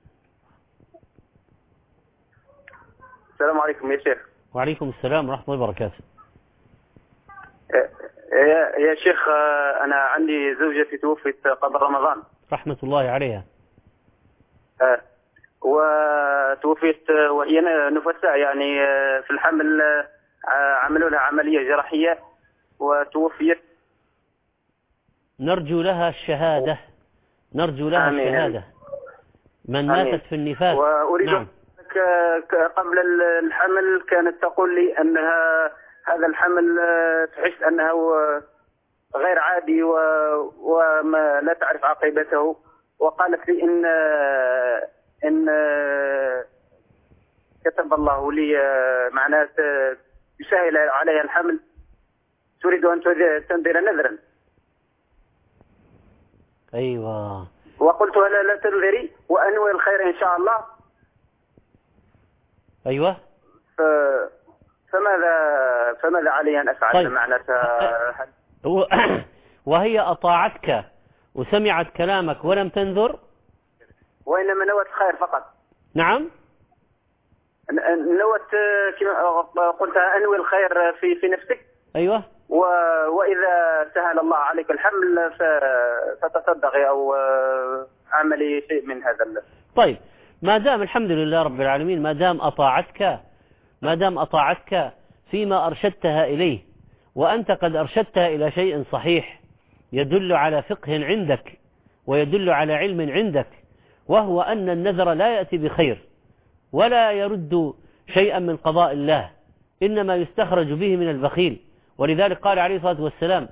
السلام عليكم يا شيخ. وعليكم السلام ورحمة الله وبركاته. يا شيخ أنا عندي زوجتي توفت قبل رمضان رحمة الله عليها. وتوفيت وهي نفساء، يعني في الحمل عملوا لها عملية جراحية وتوفيت. نرجو لها الشهادة، نرجو لها الشهادة. من ماتت في النفاس. وأريد نعم. قبل الحمل كانت تقول لي أنها هذا الحمل تحس أنه غير عادي وما لا تعرف عاقبته، وقالت لي إن كتب الله لي معناه يسهل عليها الحمل، تريد أن تنذر نذرا. أيوة. وقلت لها لا تنذري وأنوي الخير إن شاء الله، أيوة. فماذا علي أن أفعل؟ طيب. معناتها وهي أطاعتك وسمعت كلامك ولم تنذر، وإنما نوت خير فقط. نعم، نوت كما قلت أنوي الخير في نفسك. أيوة. وإذا سهل الله عليك الحمل فتصدقي أو اعملي شيء من هذا. طيب، ما دام الحمد لله رب العالمين، ما دام أطاعتك فيما أرشدتها إليه، وأنت قد أرشدتها إلى شيء صحيح يدل على فقه عندك ويدل على علم عندك، وهو أن النذر لا يأتي بخير ولا يرد شيئا من قضاء الله، إنما يستخرج به من البخيل. ولذلك قال عليه الصلاة والسلام: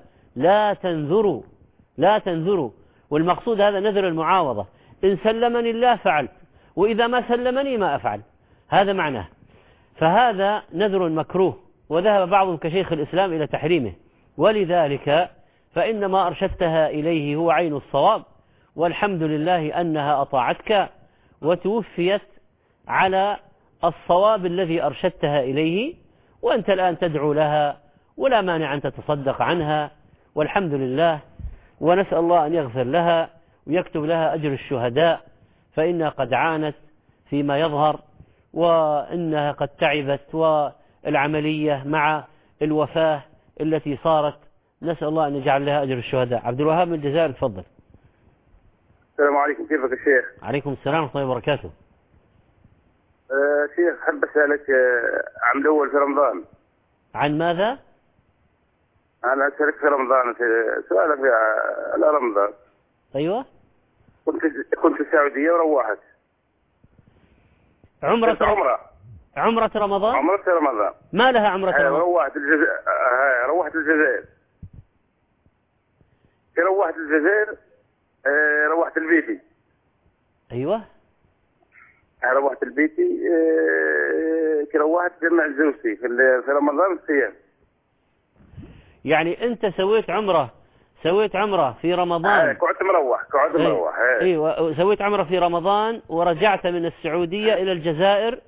لا تنذروا. والمقصود هذا نذر المعاوضة، إن سلمني الله فعلت، وإذا ما سلمني ما أفعل، هذا معناه. فهذا نذر مكروه، وذهب بعضهم كشيخ الإسلام إلى تحريمه. ولذلك فإن ما أرشدتها إليه هو عين الصواب، والحمد لله أنها أطاعتك وتوفيت على الصواب الذي أرشدتها إليه، وأنت الآن تدعو لها ولا مانع أن تتصدق عنها، والحمد لله. ونسأل الله أن يغفر لها ويكتب لها أجر الشهداء، فإنها قد عانت فيما يظهر، وإنها قد تعبت، والعملية مع الوفاة التي صارت، نسأل الله أن يجعل لها أجر الشهداء. عبد الوهاب من الجزائر، تفضل. السلام عليكم، كيفك يا شيخ؟ عليكم السلام ورحمة الله وبركاته. شيخ، حب أسألك عن الأول في رمضان. عن ماذا؟ أنا أسألك في رمضان، في سؤالك على رمضان. أيوة. كنت في السعودية وروحت. عمرة رمضان؟ عمرة رمضان. ما لها عمرة رمضان؟ روحت الجزائر. روحت الجزائر، روحت البيتي. أيوة. روحت البيتي، روحت جمع زوجتي في رمضان الصيام. يعني أنت سويت عمرة في رمضان. كنت مروح. أيوة، سويت عمرة في رمضان ورجعت من السعودية إلى الجزائر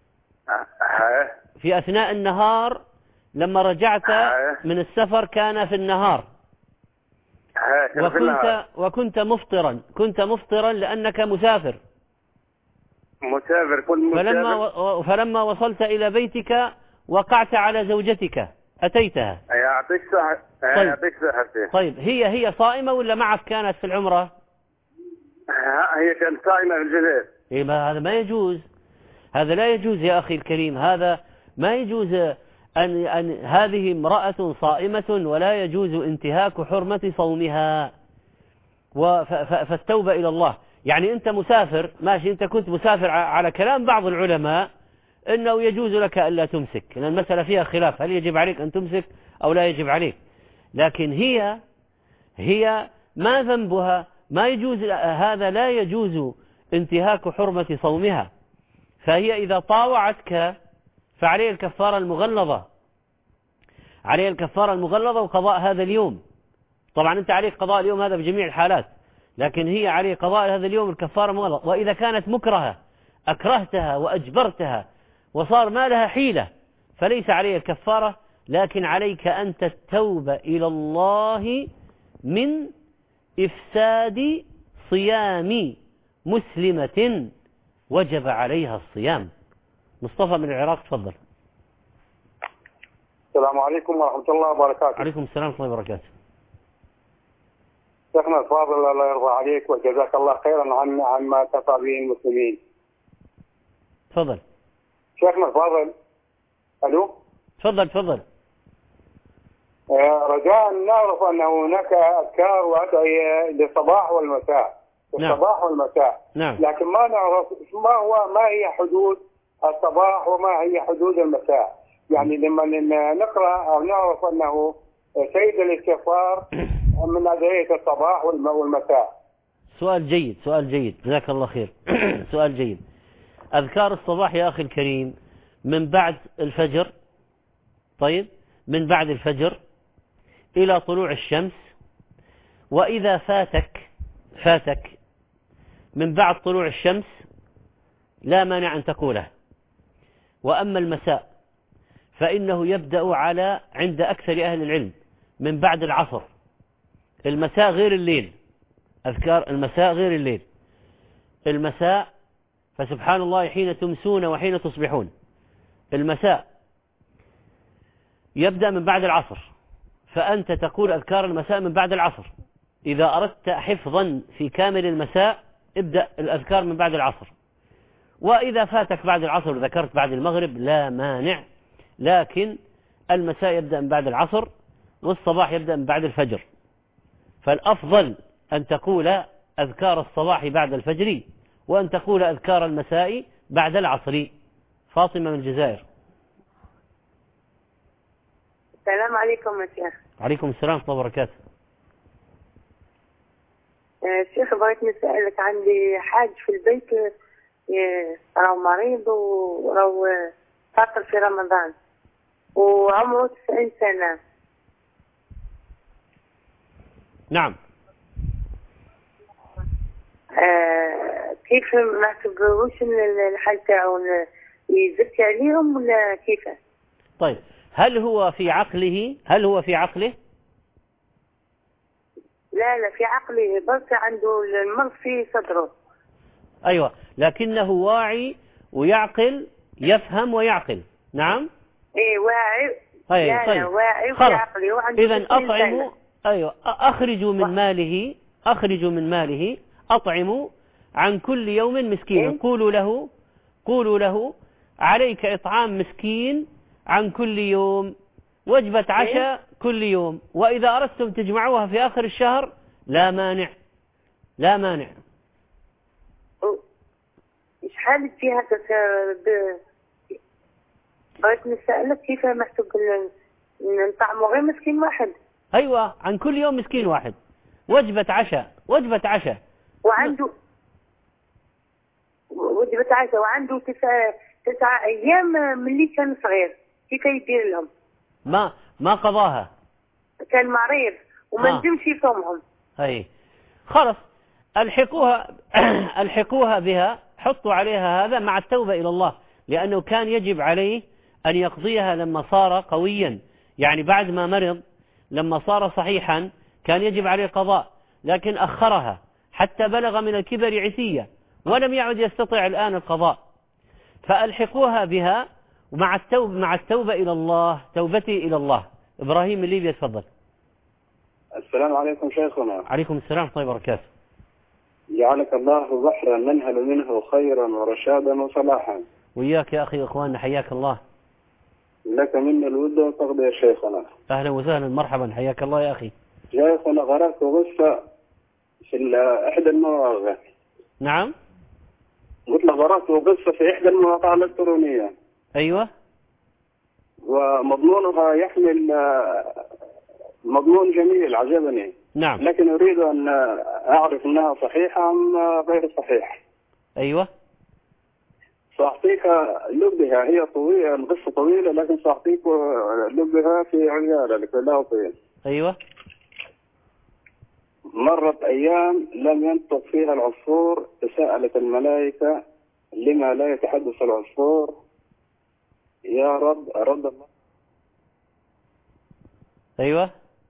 في أثناء النهار. لما رجعت من السفر كان في النهار، وكنت مفطرا لأنك مسافر. فلما وصلت إلى بيتك وقعت على زوجتك، أتيتها. يعطيك صحة. طيب، هي صائمة ولا معك كانت في العمرة؟ هي كانت صائمة في الجزائر. هذا ما يجوز، هذا لا يجوز يا أخي الكريم، هذا ما يجوز. أن هذه امرأة صائمة ولا يجوز انتهاك حرمة صومها، فالتوبة إلى الله. يعني أنت مسافر، ماشي، أنت كنت مسافر على كلام بعض العلماء أنه يجوز لك ألا تمسك، لأن المسألة فيها خلاف، هل يجب عليك أن تمسك أو لا يجب عليك. لكن هي ما ذنبها؟ ما يجوز، هذا لا يجوز انتهاك حرمة صومها. فهي إذا طاوعتك فعليه الكفارة المغلظة وقضاء هذا اليوم. طبعا أنت عليك قضاء اليوم هذا بجميع الحالات، لكن هي عليه قضاء هذا اليوم الكفارة المغلظة. وإذا كانت مكرهة أكرهتها وأجبرتها وصار ما لها حيلة فليس عليه الكفارة، لكن عليك أنت التوبة إلى الله من إفساد صيام مسلمة وجب عليها الصيام. مصطفى من العراق، تفضل. السلام عليكم ورحمة الله وبركاته. عليكم السلام ورحمة الله وبركاته. شيخنا الفاضل، الله يرضى عليك وجزاك الله خيرا عما كفى به المسلمين. تفضل. شيخنا الفاضل. ألو. تفضل. رجاء نعرف أن هناك أذكار وأدعية للصباح والمساء. الصباح والمساء. نعم. لكن ما نعرف ما هي حدود الصباح وما هي حدود المساء. يعني لما نقرأ أو نعرف أنه سيد الاستغفار من أدعية الصباح والمساء. سؤال جيد، جزاك الله خير. سؤال جيد. أذكار الصباح يا أخي الكريم من بعد الفجر. طيب، من بعد الفجر إلى طلوع الشمس، وإذا فاتك من بعد طلوع الشمس لا مانع أن تقوله، وأما المساء فإنه يبدأ عند أكثر أهل العلم من بعد العصر. المساء غير الليل، أذكار المساء غير الليل. المساء فسبحان الله حين تمسون وحين تصبحون. المساء يبدأ من بعد العصر، فأنت تقول أذكار المساء من بعد العصر. إذا أردت حفظا في كامل المساء ابدأ الأذكار من بعد العصر، وإذا فاتك بعد العصر وذكرت بعد المغرب لا مانع، لكن المساء يبدأ من بعد العصر والصباح يبدأ من بعد الفجر. فالأفضل أن تقول أذكار الصباح بعد الفجر، وأن تقول أذكار المساء بعد العصر. فاطمة من الجزائر. السلام عليكم يا شيخ. عليكم السلام ورحمة الله وبركاته. شيخ بغيت نسألك، عندي حاج في البيت راهو مريض وراهو فاطر في رمضان وعمره 90 سنة. نعم. كيف ما تبغوش الحاج تاعو يزكي عليهم ولا كيف؟ طيب هل هو في عقله؟ لا في عقله، بس عنده المرض في صدره. أيوة، لكنه واعي ويعقل، يفهم ويعقل. نعم. ايه واعي. أيوة. لا واعي ويعقل وعنده. إذن أطعموا. أيوة، أخرجوا من ماله أطعموا عن كل يوم مسكين. إيه؟ قولوا له عليك إطعام مسكين عن كل يوم، وجبة عشاء كل يوم، وإذا أردتم تجمعوها في آخر الشهر لا مانع. إيش حالك فيها بغيت نسألك كيف محسوب نطعموا غير مسكين واحد؟ أيوة، عن كل يوم مسكين واحد، وجبة عشاء وعنده وجبة عشاء، وعنده 9 أيام من اللي كان صغير، كيف يدير لهم؟ ما قضاها، كان مريض وما نجمش يصومهم. أي خلاص، ألحقوها بها، حطوا عليها هذا مع التوبة إلى الله، لأنه كان يجب عليه أن يقضيها لما صار قويا، يعني بعد ما مرض لما صار صحيحا كان يجب عليه قضاء، لكن أخرها حتى بلغ من الكبر عتية ولم يعد يستطيع الآن القضاء. فألحقوها بها ومع التوبة إلى الله، توبتي إلى الله. إبراهيم من ليبيا، تفضل. السلام عليكم شيخنا. عليكم السلام ورحمة الله وبركاته. جعلك الله بحرا ننهل منه خيرا ورشادا وصلاحا. وإياك يا أخي وإخواننا، حياك الله. لك منا الود والفقد يا شيخنا. أهلا وسهلا، مرحبا، حياك الله يا أخي. شيخنا غرقت غصة في إحدى المواقع. نعم. قلت له غرقت غصة في إحدى المواقع الإلكترونية. أيوة. ومضمونها يحمل مضمون جميل عجبني. نعم. لكن أريد أن أعرف أنها صحيحة أم غير صحيحة. أيوة. سأعطيك لبها، هي طويلة، القصة طويلة، لكن سأعطيك لبها في عجالة لكي لا أطيل. أيوة. مرت أيام لم ينطق فيها العصفور، تساءلت الملائكة لما لا يتحدث العصفور؟ يا رب أرد الله. أيوة.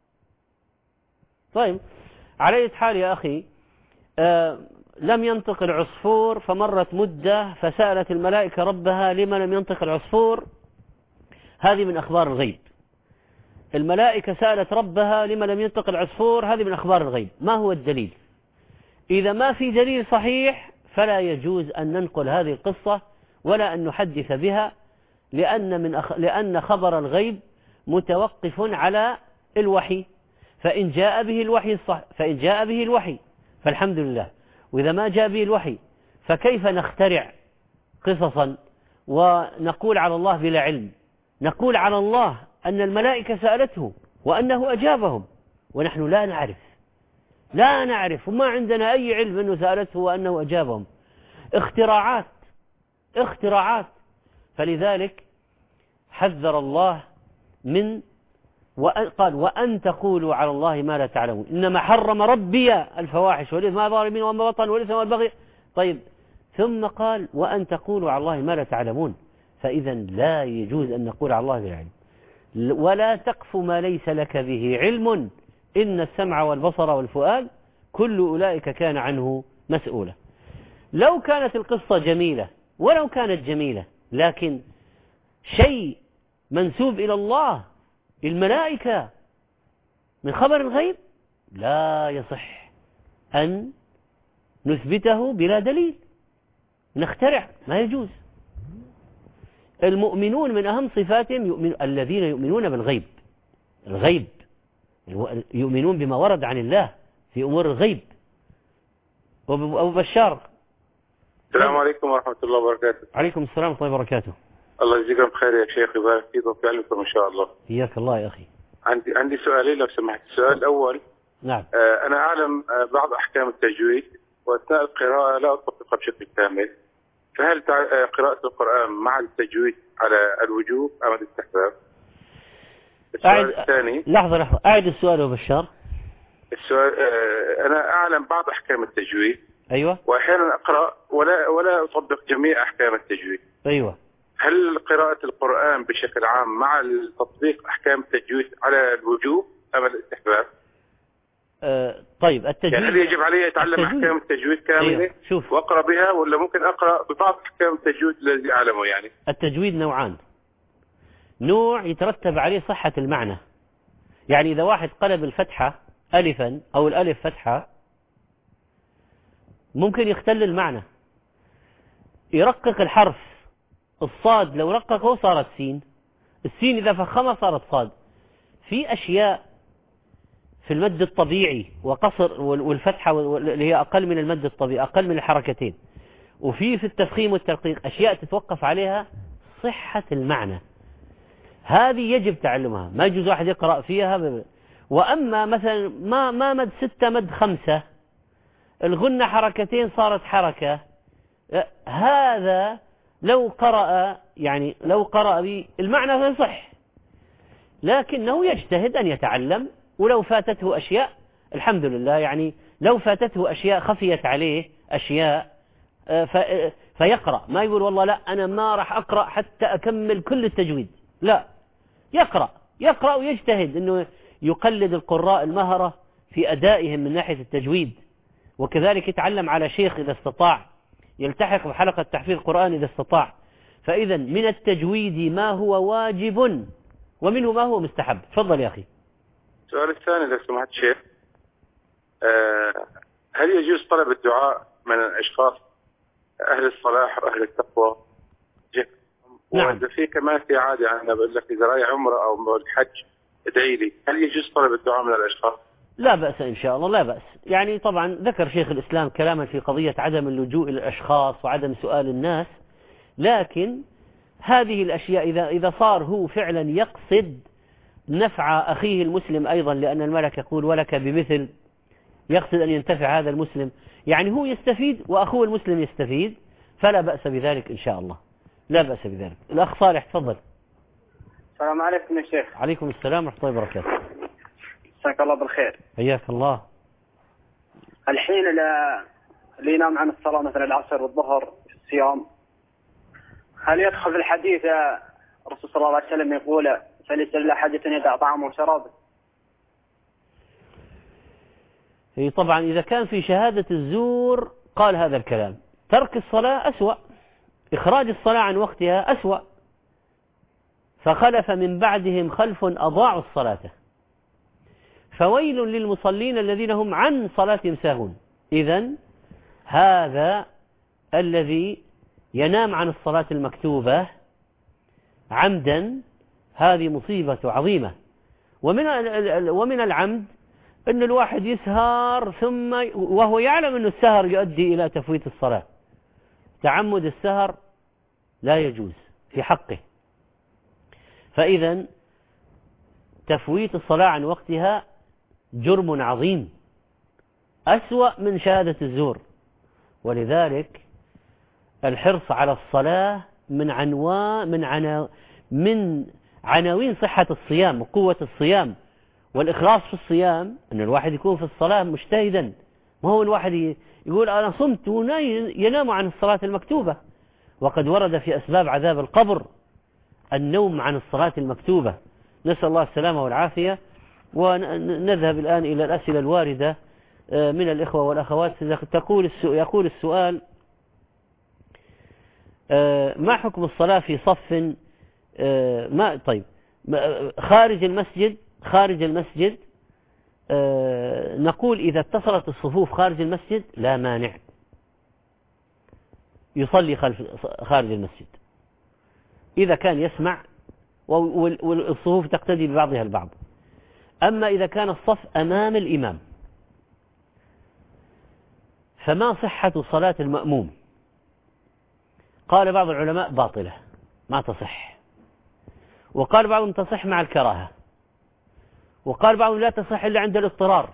طيب، على أي حال يا أخي، لم ينطق العصفور، فمرت مدة فسألت الملائكة ربها لما لم ينطق العصفور. هذه من أخبار الغيب. الملائكة سألت ربها لما لم ينطق العصفور، هذه من أخبار الغيب. ما هو الدليل؟ إذا ما في دليل صحيح فلا يجوز أن ننقل هذه القصة ولا أن نحدث بها، لأن خبر الغيب متوقف على الوحي، فإن جاء به الوحي فالحمد لله، وإذا ما جاء به الوحي فكيف نخترع قصصا ونقول على الله بلا علم؟ نقول على الله أن الملائكة سألته وأنه أجابهم، ونحن لا نعرف وما عندنا أي علم أنه سألته وأنه أجابهم. اختراعات. فلذلك حذر الله من قال وأن تقولوا على الله ما لا تعلمون، إنما حرم ربي الفواحش والإثم ما ظهر منه وما بطن والإثم والبغي. طيب، ثم قال وأن تقولوا على الله ما لا تعلمون. فإذا لا يجوز أن نقول على الله بالعلم. ولا تقف ما ليس لك به علم إن السمع والبصر والفؤاد كل أولئك كان عنه مسؤولا. لو كانت القصة جميلة، ولو كانت جميلة، لكن شيء منسوب إلى الله، الملائكة، من خبر الغيب، لا يصح أن نثبته بلا دليل، نخترع، ما يجوز. المؤمنون من أهم صفاتهم الذين يؤمنون بالغيب، الغيب، يؤمنون بما ورد عن الله في أمور الغيب. أبو بشار. السلام عليكم ورحمة الله وبركاته. عليكم السلام ورحمة الله وبركاته. الله يجزيكم بخير يا شيخ، يبارك فيكم وفي علمكم إن شاء الله. حياك الله يا أخي. عندي سؤالين لو سمحت. السؤال الأول، نعم. أنا أعلم بعض أحكام التجويد، وأثناء القراءة لا أطبقها بشكل كامل، فهل قراءة القرآن مع التجويد على الوجوب أم الاستحباب؟ السؤال الثاني. لحظة أعد السؤال يا بشار. السؤال، أنا أعلم بعض أحكام التجويد. أيوة. وأحيانا أقرأ ولا أطبق جميع أحكام التجويد. أيوة. هل قراءة القرآن بشكل عام مع تطبيق أحكام التجويد على الوجوب أم الاستحباب؟ طيب التجويد، يعني هل يجب علي أتعلم أحكام التجويد كاملة؟ أيوة. شوف. وأقرأ بها، ولا ممكن أقرأ ببعض أحكام التجويد الذي أعلمه؟ يعني التجويد نوعان، نوع يترتب عليه صحة المعنى، يعني إذا واحد قلب الفتحة ألفا أو الألف فتحة ممكن يختل المعنى، يرقق الحرف، الصاد لو رققه صارت سين، السين إذا فخمها صارت صاد. في أشياء في المد الطبيعي وقصر والفتحة اللي هي أقل من المد الطبيعي، أقل من الحركتين، وفي التفخيم والترقيق أشياء تتوقف عليها صحة المعنى، هذه يجب تعلمها، ما يجوز واحد يقرأ فيها. وأما مثلا ما مد 6 مد 5، الغنة حركتين صارت حركة، هذا لو قرأ به المعنى يصح، لكنه يجتهد أن يتعلم. ولو فاتته أشياء الحمد لله، يعني لو فاتته أشياء خفيت عليه أشياء فيقرأ، ما يقول والله لا أنا ما راح أقرأ حتى أكمل كل التجويد، لا، يقرأ ويجتهد أنه يقلد القراء المهرة في أدائهم من ناحية التجويد، وكذلك يتعلم على شيخ إذا استطاع، يلتحق بحلقة تحفيظ القرآن إذا استطاع. فإذا من التجويد ما هو واجب ومنه ما هو مستحب. تفضل يا أخي. السؤال الثاني لو سمحت شيخ، هل يجوز طلب الدعاء من الأشخاص أهل الصلاح وأهل التقوى؟ نعم. وإذا في كمان في عادة أنا بقول لك إذا رايح عمرة أو الحج ادعي لي، هل يجوز طلب الدعاء من الأشخاص؟ لا بأس إن شاء الله، لا بأس. يعني طبعا ذكر شيخ الإسلام كلاما في قضية عدم اللجوء إلى الأشخاص وعدم سؤال الناس، لكن هذه الأشياء إذا صار هو فعلا يقصد نفع أخيه المسلم أيضا، لأن الملك يقول ولك بمثل، يقصد أن ينتفع هذا المسلم، يعني هو يستفيد وأخوه المسلم يستفيد، فلا بأس بذلك إن شاء الله، لا بأس بذلك. الأخ صالح تفضل. السلام عليكم يا شيخ. عليكم السلام ورحمة الله وبركاته. مساك الله بالخير. حياك الله. الحين اللي ينام عن الصلاة مثلا العصر والظهر في الصيام، هل يدخل في الحديث الرسول صلى الله عليه وسلم يقول فليس لله حاجة يدع طعامه وشرابه؟ هي طبعا إذا كان في شهادة الزور قال هذا الكلام. ترك الصلاة أسوأ، إخراج الصلاة عن وقتها أسوأ. فخلف من بعدهم خلف أضاعوا الصلاة فويل للمصلين الذين هم عن صلاتهم ساهون. إذن هذا الذي ينام عن الصلاة المكتوبة عمدا هذه مصيبة عظيمة. ومن العمد أن الواحد يسهر ثم وهو يعلم أن السهر يؤدي إلى تفويت الصلاة. تعمد السهر لا يجوز في حقه. فإذا تفويت الصلاة عن وقتها جرم عظيم أسوأ من شهادة الزور. ولذلك الحرص على الصلاة من عناوين صحة الصيام وقوة الصيام والإخلاص في الصيام، أن الواحد يكون في الصلاة مجتهدا. ما هو الواحد يقول أنا صمت وينام عن الصلاة المكتوبة وقد ورد في أسباب عذاب القبر النوم عن الصلاة المكتوبة، نسأل الله السلامة والعافية. ونذهب الآن إلى الأسئلة الواردة من الإخوة والأخوات. يقول السؤال: ما حكم الصلاة في صف خارج المسجد؟ نقول إذا اتصلت الصفوف خارج المسجد لا مانع، يصلي خارج المسجد إذا كان يسمع والصفوف تقتدي ببعضها البعض. أما إذا كان الصف أمام الإمام فما صحة صلاة المأموم؟ قال بعض العلماء باطلة ما تصح، وقال بعضهم تصح مع الكراهة، وقال بعضهم لا تصح إلا عند الاضطرار.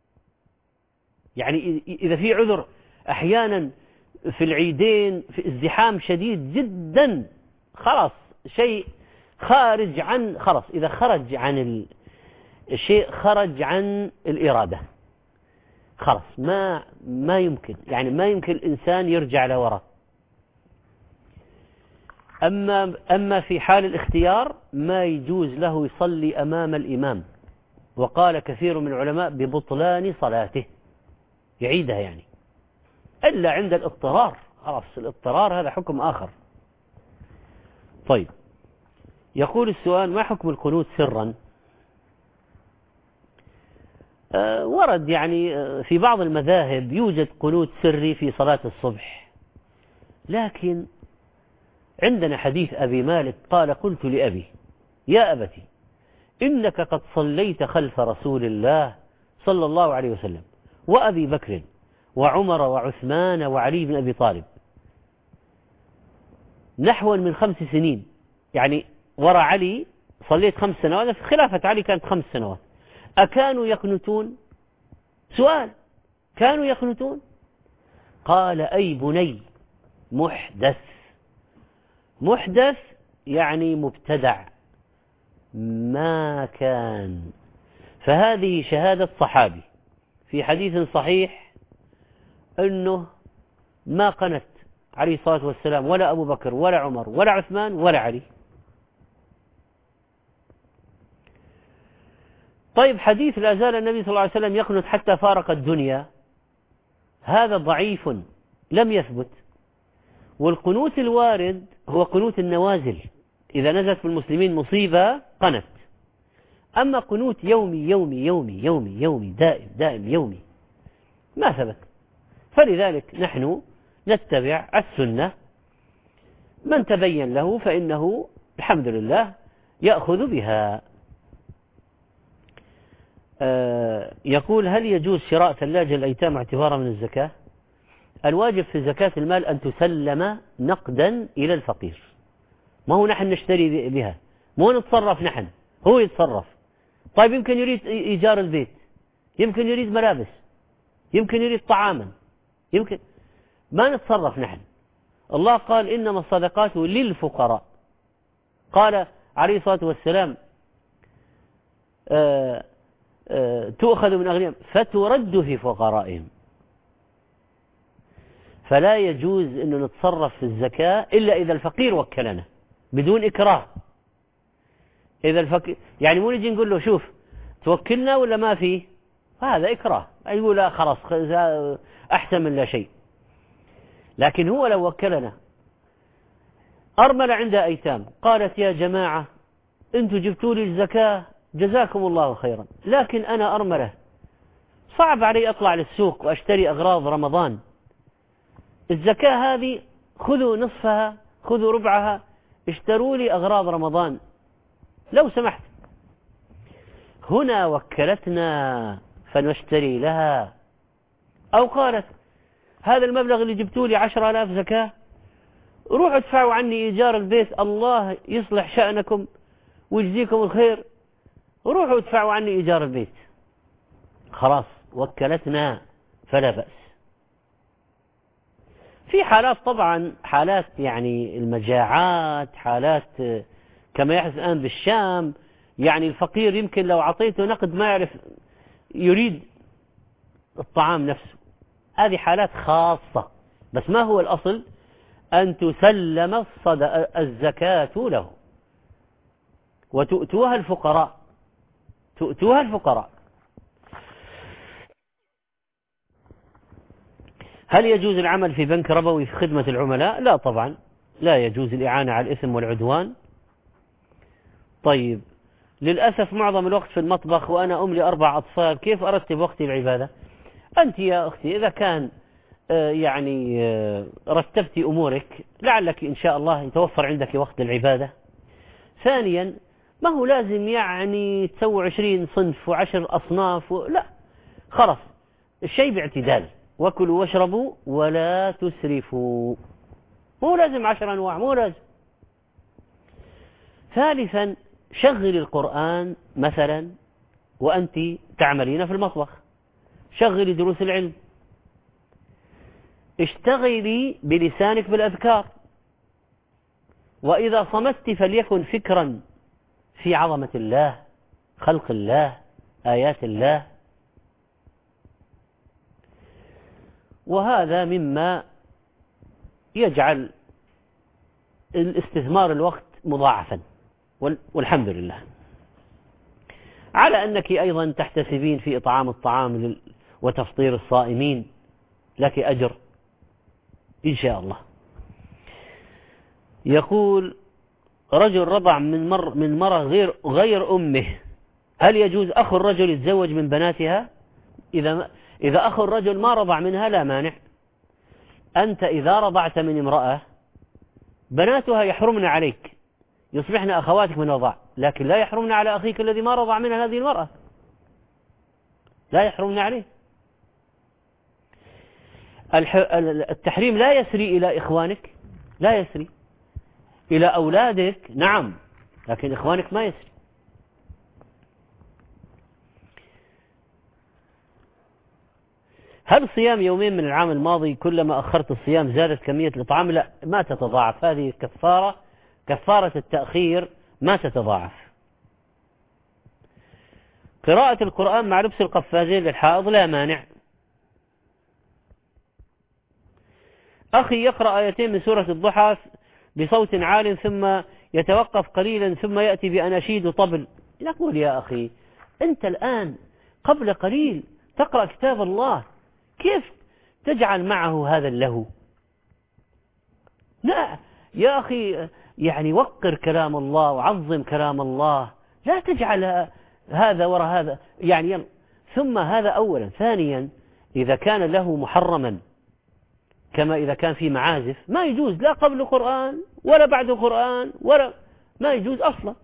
يعني إذا في عذر أحيانا في العيدين في ازدحام شديد جدا، خلاص شيء خارج عن إذا خرج عن الشيء خرج عن الإرادة، خلاص ما يمكن، يعني ما يمكن الإنسان يرجع لوراء. أما في حال الاختيار ما يجوز له يصلي أمام الإمام، وقال كثير من العلماء ببطلان صلاته، يعيدها يعني، إلا عند الاضطرار. خلاص الاضطرار هذا حكم آخر. طيب، يقول السؤال: ما حكم القنوت سرا؟ ورد يعني في بعض المذاهب يوجد قنوت سري في صلاة الصبح، لكن عندنا حديث أبي مالك قال: قلت لأبي: يا أبتي إنك قد صليت خلف رسول الله صلى الله عليه وسلم وأبي بكر وعمر وعثمان وعلي بن أبي طالب نحو من 5 سنين، يعني وراء علي صليت 5 سنوات، في خلافة علي كانت 5 سنوات، أكانوا يقنتون؟ سؤال: كانوا يقنتون؟ قال: أي بني، محدث يعني مبتدع ما كان. فهذه شهادة صحابي في حديث صحيح أنه ما قنت عليه الصلاة والسلام ولا أبو بكر ولا عمر ولا عثمان ولا علي. طيب، حديث لا زال النبي صلى الله عليه وسلم يقنت حتى فارق الدنيا، هذا ضعيف لم يثبت. والقنوت الوارد هو قنوت النوازل، إذا نزلت في المسلمين مصيبة قنت. أما قنوت يومي يومي يومي يومي يومي دائم دائم يومي ما ثبت. فلذلك نحن نتبع السنة، من تبين له فإنه الحمد لله يأخذ بها. يقول: هل يجوز شراء ثلاجة الأيتام اعتبارا من الزكاة؟ الواجب في زكاة المال أن تسلم نقدا إلى الفقير، ما هو نحن نشتري بها، مو نتصرف نحن، هو يتصرف. طيب، يمكن يريد إيجار البيت، يمكن يريد ملابس، يمكن يريد طعاما، يمكن ما نتصرف نحن. الله قال: إنما الصدقات للفقراء. قال عليه الصلاة والسلام: تؤخذ من أغنيائهم فترد في فقرائهم. فلا يجوز أن نتصرف في الزكاة إلا إذا الفقير وكلنا بدون إكراه. إذا الفقير يعني مو نجي نقول له: شوف توكلنا ولا ما فيه، هذا إكراه، يقول: لا خلاص أحسن من لا شيء. لكن هو لو وكلنا، أرملة عندها أيتام، قالت: يا جماعة أنتوا جبتوا لي الزكاة جزاكم الله خيرا، لكن أنا أرملة صعب علي أطلع للسوق وأشتري أغراض رمضان، الزكاة هذه خذوا نصفها، خذوا ربعها، اشتروا لي أغراض رمضان لو سمحت. هنا وكلتنا فنشتري لها. أو قالت: هذا المبلغ اللي جبتوا لي 10,000 زكاة، روحوا ادفعوا عني إيجار البيت، الله يصلح شأنكم ويجزيكم الخير، روحوا ادفعوا عني إيجار البيت. خلاص وكلتنا فلا بأس. في حالات طبعا، حالات يعني المجاعات، حالات كما يحدث الآن بالشام، يعني الفقير يمكن لو عطيته نقد ما يعرف يريد الطعام نفسه، هذه حالات خاصة. بس ما هو الأصل؟ أن تسلم الزكاة له وتؤتوها الفقراء، تؤتوها الفقراء. هل يجوز العمل في بنك ربوي في خدمة العملاء؟ لا طبعا، لا يجوز الإعانة على الإثم والعدوان. طيب، للأسف معظم الوقت في المطبخ وأنا أم ل4 أطفال، كيف أرتب وقتي العبادة؟ أنت يا أختي إذا كان رتبتي أمورك لعلك إن شاء الله يتوفر عندك وقت للعبادة. ثانيا، ما هو لازم يعني تسوي 20 صنف و10 أصناف لا، خلص الشيء باعتدال، وكلوا واشربوا ولا تسرفوا، مو لازم 10 أنواع، مو لازم. ثالثا، شغل القرآن مثلا وأنت تعملين في المطبخ، شغلي دروس العلم، اشتغلي بلسانك بالأذكار، وإذا صمت فليكن فكرا في عظمة الله، خلق الله، آيات الله. وهذا مما يجعل الاستثمار الوقت مضاعفا، والحمد لله. على أنك أيضا تحتسبين في إطعام الطعام وتفطير الصائمين، لك أجر إن شاء الله. يقول رجل رضع من مرة غير أمه، هل يجوز أخو الرجل يتزوج من بناتها؟ إذا أخو الرجل ما رضع منها لا مانع. أنت إذا رضعت من امرأة بناتها يحرمن عليك، يصبحن أخواتك من الرضاع، لكن لا يحرمن على أخيك الذي ما رضع منها هذه المرأة، لا يحرمن عليه. التحريم لا يسري إلى إخوانك، لا يسري إلى أولادك نعم، لكن إخوانك ما يسري. هل صيام يومين من العام الماضي كلما أخرت الصيام زادت كمية الإطعام؟ لا، ما تتضاعف، هذه كفارة التأخير ما تتضاعف. قراءة القرآن مع لبس القفازين للحائض لا مانع. أخي يقرأ آيتين من سورة الضحى بصوت عال ثم يتوقف قليلا ثم يأتي بأناشيد وطبل. نقول يا أخي أنت الآن قبل قليل تقرأ كتاب الله، كيف تجعل معه هذا اللهو؟ لا يا أخي، يعني وقر كلام الله وعظم كلام الله، لا تجعل هذا وراء هذا يعني. ثم هذا أولا. ثانيا، إذا كان له محرما كما إذا كان في معازف ما يجوز، لا قبل قرآن ولا بعد قرآن ولا ما يجوز أصلا.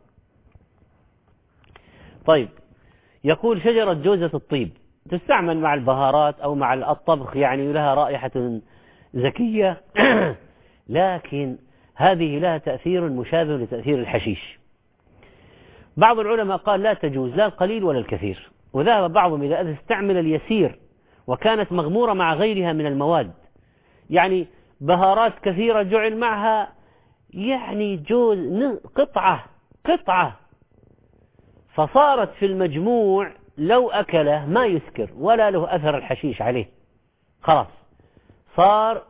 طيب، يقول شجرة جوزة الطيب تستعمل مع البهارات أو مع الطبخ، يعني لها رائحة زكية لكن هذه لها تأثير مشابه لتأثير الحشيش. بعض العلماء قال لا تجوز لا القليل ولا الكثير، وذهب بعضهم إذا استعمل اليسير وكانت مغمورة مع غيرها من المواد، يعني بهارات كثيرة جعل معها يعني جوز قطعة فصارت في المجموع لو أكله ما يسكر ولا له أثر الحشيش عليه، خلاص صار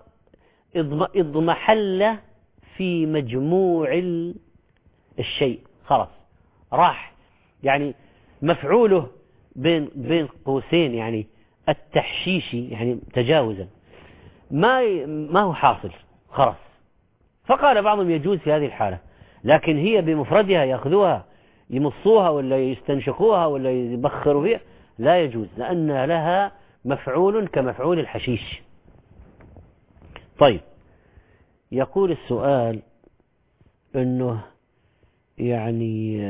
اضمحل في مجموع الشيء، خلاص راح، يعني مفعوله بين قوسين يعني التحشيشي، يعني تجاوزا ما هو حاصل خلاص. فقال بعضهم يجوز في هذه الحالة، لكن هي بمفردها يأخذوها يمصوها ولا يستنشقوها ولا يبخروا فيها لا يجوز، لأن لها مفعول كمفعول الحشيش. طيب، يقول السؤال أنه يعني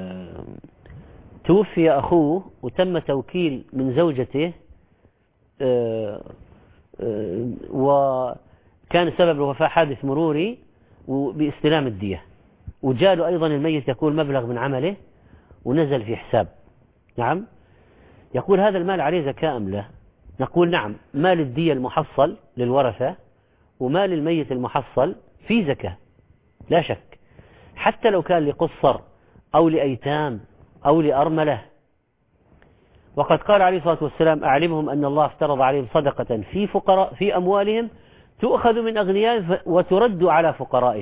توفي أخوه وتم توكيل من زوجته وكان سبب الوفاة حادث مروري وباستلام الدية، وجاله أيضا الميت يقول مبلغ من عمله ونزل في حساب. نعم، يقول هذا المال عليه زكاة أم لا؟ نقول نعم، مال الدية المحصل للورثة ومال الميت المحصل في زكاة لا شك، حتى لو كان لقصر أو لأيتام أو لأرملة. وقد قال عليه الصلاة والسلام أعلمهم أن الله افترض عليهم صدقة في أموالهم تؤخذ من أغنيائهم وترد على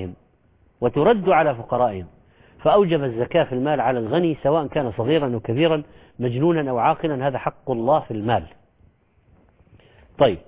فقرائهم فأوجب الزكاة في المال على الغني سواء كان صغيرا أو كبيرا، مجنونا أو عاقلا، هذا حق الله في المال. طيب،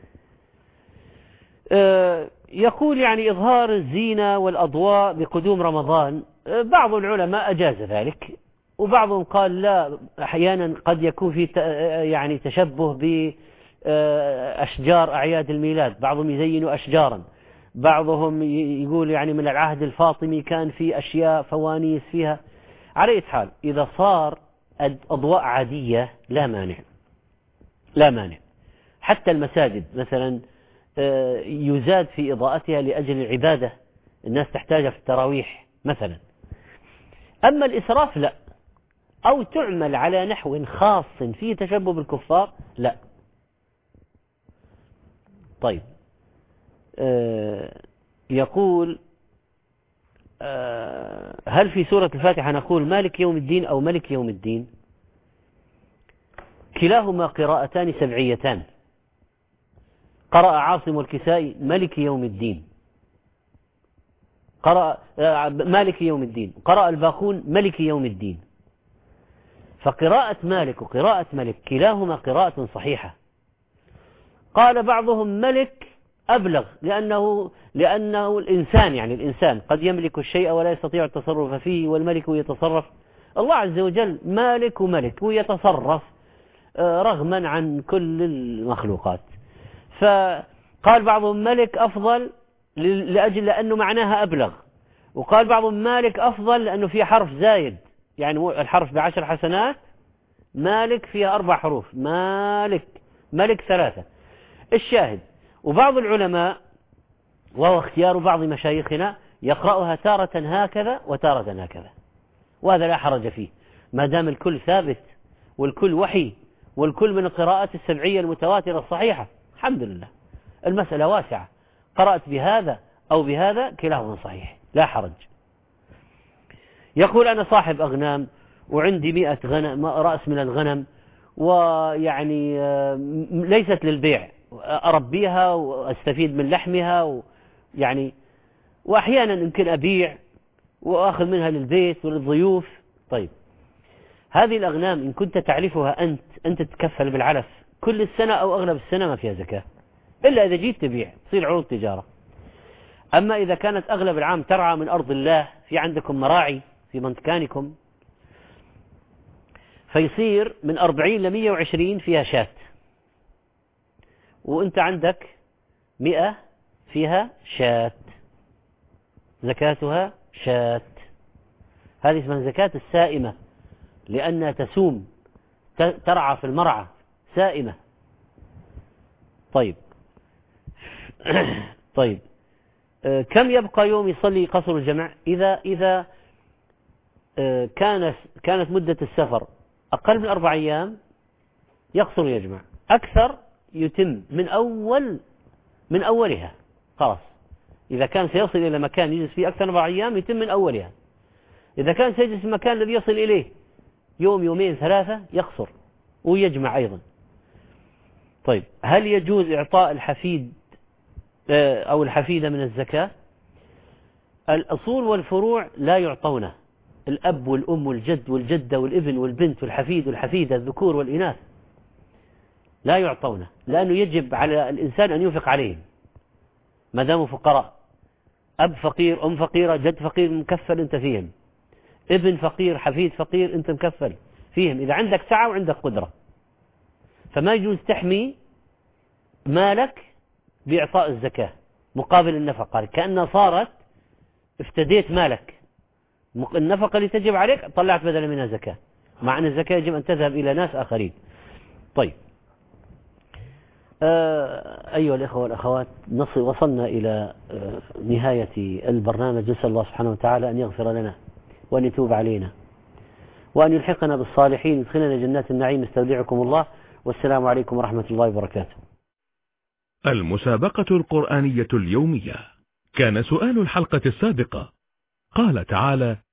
يقول يعني إظهار الزينة والأضواء بقدوم رمضان، بعض العلماء أجاز ذلك، وبعضهم قال لا، أحيانا قد يكون في يعني تشبه بأشجار أعياد الميلاد، بعضهم يزينوا أشجارا، بعضهم يقول يعني من العهد الفاطمي كان في أشياء فوانيس فيها. على أي حال إذا صار أضواء عادية لا مانع. حتى المساجد مثلا يزاد في إضاءتها لأجل العبادة، الناس تحتاجها في التراويح مثلا. أما الإسراف لا، أو تعمل على نحو خاص فيه تشبه بالكفار لا. طيب، يقول هل في سورة الفاتحة نقول مالك يوم الدين أو ملك يوم الدين؟ كلاهما قراءتان سبعيتان. قرأ عاصم والكسائي ملك يوم الدين، قرأ مالك يوم الدين، قرأ الباقون ملك يوم الدين. فقراءة مالك وقراءة ملك كلاهما قراءة صحيحة. قال بعضهم ملك أبلغ لأنه الإنسان، يعني الإنسان قد يملك الشيء ولا يستطيع التصرف فيه، والملك يتصرف. الله عز وجل مالك وملك ويتصرف رغما عن كل المخلوقات. فقال بعضهم ملك أفضل لأنه معناها أبلغ، وقال بعضهم مالك أفضل لأنه فيه حرف زايد، يعني الحرف ب10 حسنات، مالك فيها 4 حروف، ملك 3. الشاهد، وبعض العلماء وهو اختيار بعض مشايخنا يقرأها تارة هكذا وتارة هكذا، وهذا لا حرج فيه ما دام الكل ثابت والكل وحي والكل من القراءات السبعية المتواترة الصحيحة. الحمد لله، المسألة واسعة، قرأت بهذا أو بهذا كلاهما صحيح لا حرج. يقول أنا صاحب أغنام وعندي 100 رأس من الغنم، ويعني ليست للبيع، أربيها وأستفيد من لحمها يعني وأحيانا يمكن أبيع وأخذ منها للبيت وللضيوف. طيب، هذه الأغنام إن كنت تعرفها أنت تتكفل بالعلف كل السنة أو أغلب السنة ما فيها زكاة، إلا إذا جيت تبيع تصير عروض تجارة. أما إذا كانت أغلب العام ترعى من أرض الله، في عندكم مراعي في منطقانكم، فيصير من 40 ل 120 فيها شاة، وأنت عندك 100 فيها شاة، زكاتها شاة. هذه اسمها زكاة السائمة، لأنها تسوم ترعى في المرعى سائمة. طيب طيب، كم يبقى يوم يصلي قصر الجمع؟ إذا كانت مدة السفر أقل من 4 أيام يقصر يجمع، أكثر يتم من أولها خلاص. إذا كان سيصل إلى مكان يجلس فيه أكثر من 4 أيام يتم من أولها. إذا كان سيجلس في المكان الذي يصل إليه يوم 2 3 يقصر ويجمع أيضا. طيب، هل يجوز إعطاء الحفيد أو الحفيدة من الزكاة؟ الأصول والفروع لا يعطونه، الأب والأم والجد والجدة والابن والبنت والحفيد والحفيدة، الذكور والإناث لا يعطونه، لأنه يجب على الإنسان أن ينفق عليهم ما داموا فقراء. أب فقير، أم فقيرة، جد فقير، مكفل أنت فيهم، ابن فقير، حفيد فقير، أنت مكفل فيهم إذا عندك سعة وعندك قدرة. فما يجوز تحمي مالك بإعطاء الزكاة مقابل النفقة، كأنها صارت افتديت مالك، النفقة اللي تجب عليك طلعت بدلا منها زكاة، مع أن الزكاة يجب أن تذهب إلى ناس آخرين. طيب، أيها الإخوة والأخوات، وصلنا إلى نهاية البرنامج. نسأل الله سبحانه وتعالى أن يغفر لنا وأن يتوب علينا وأن يلحقنا بالصالحين، يدخلنا جنات النعيم. استودعكم الله، والسلام عليكم ورحمة الله وبركاته. المسابقة القرآنية اليومية. كان سؤال الحلقة السابقة: قال تعالى: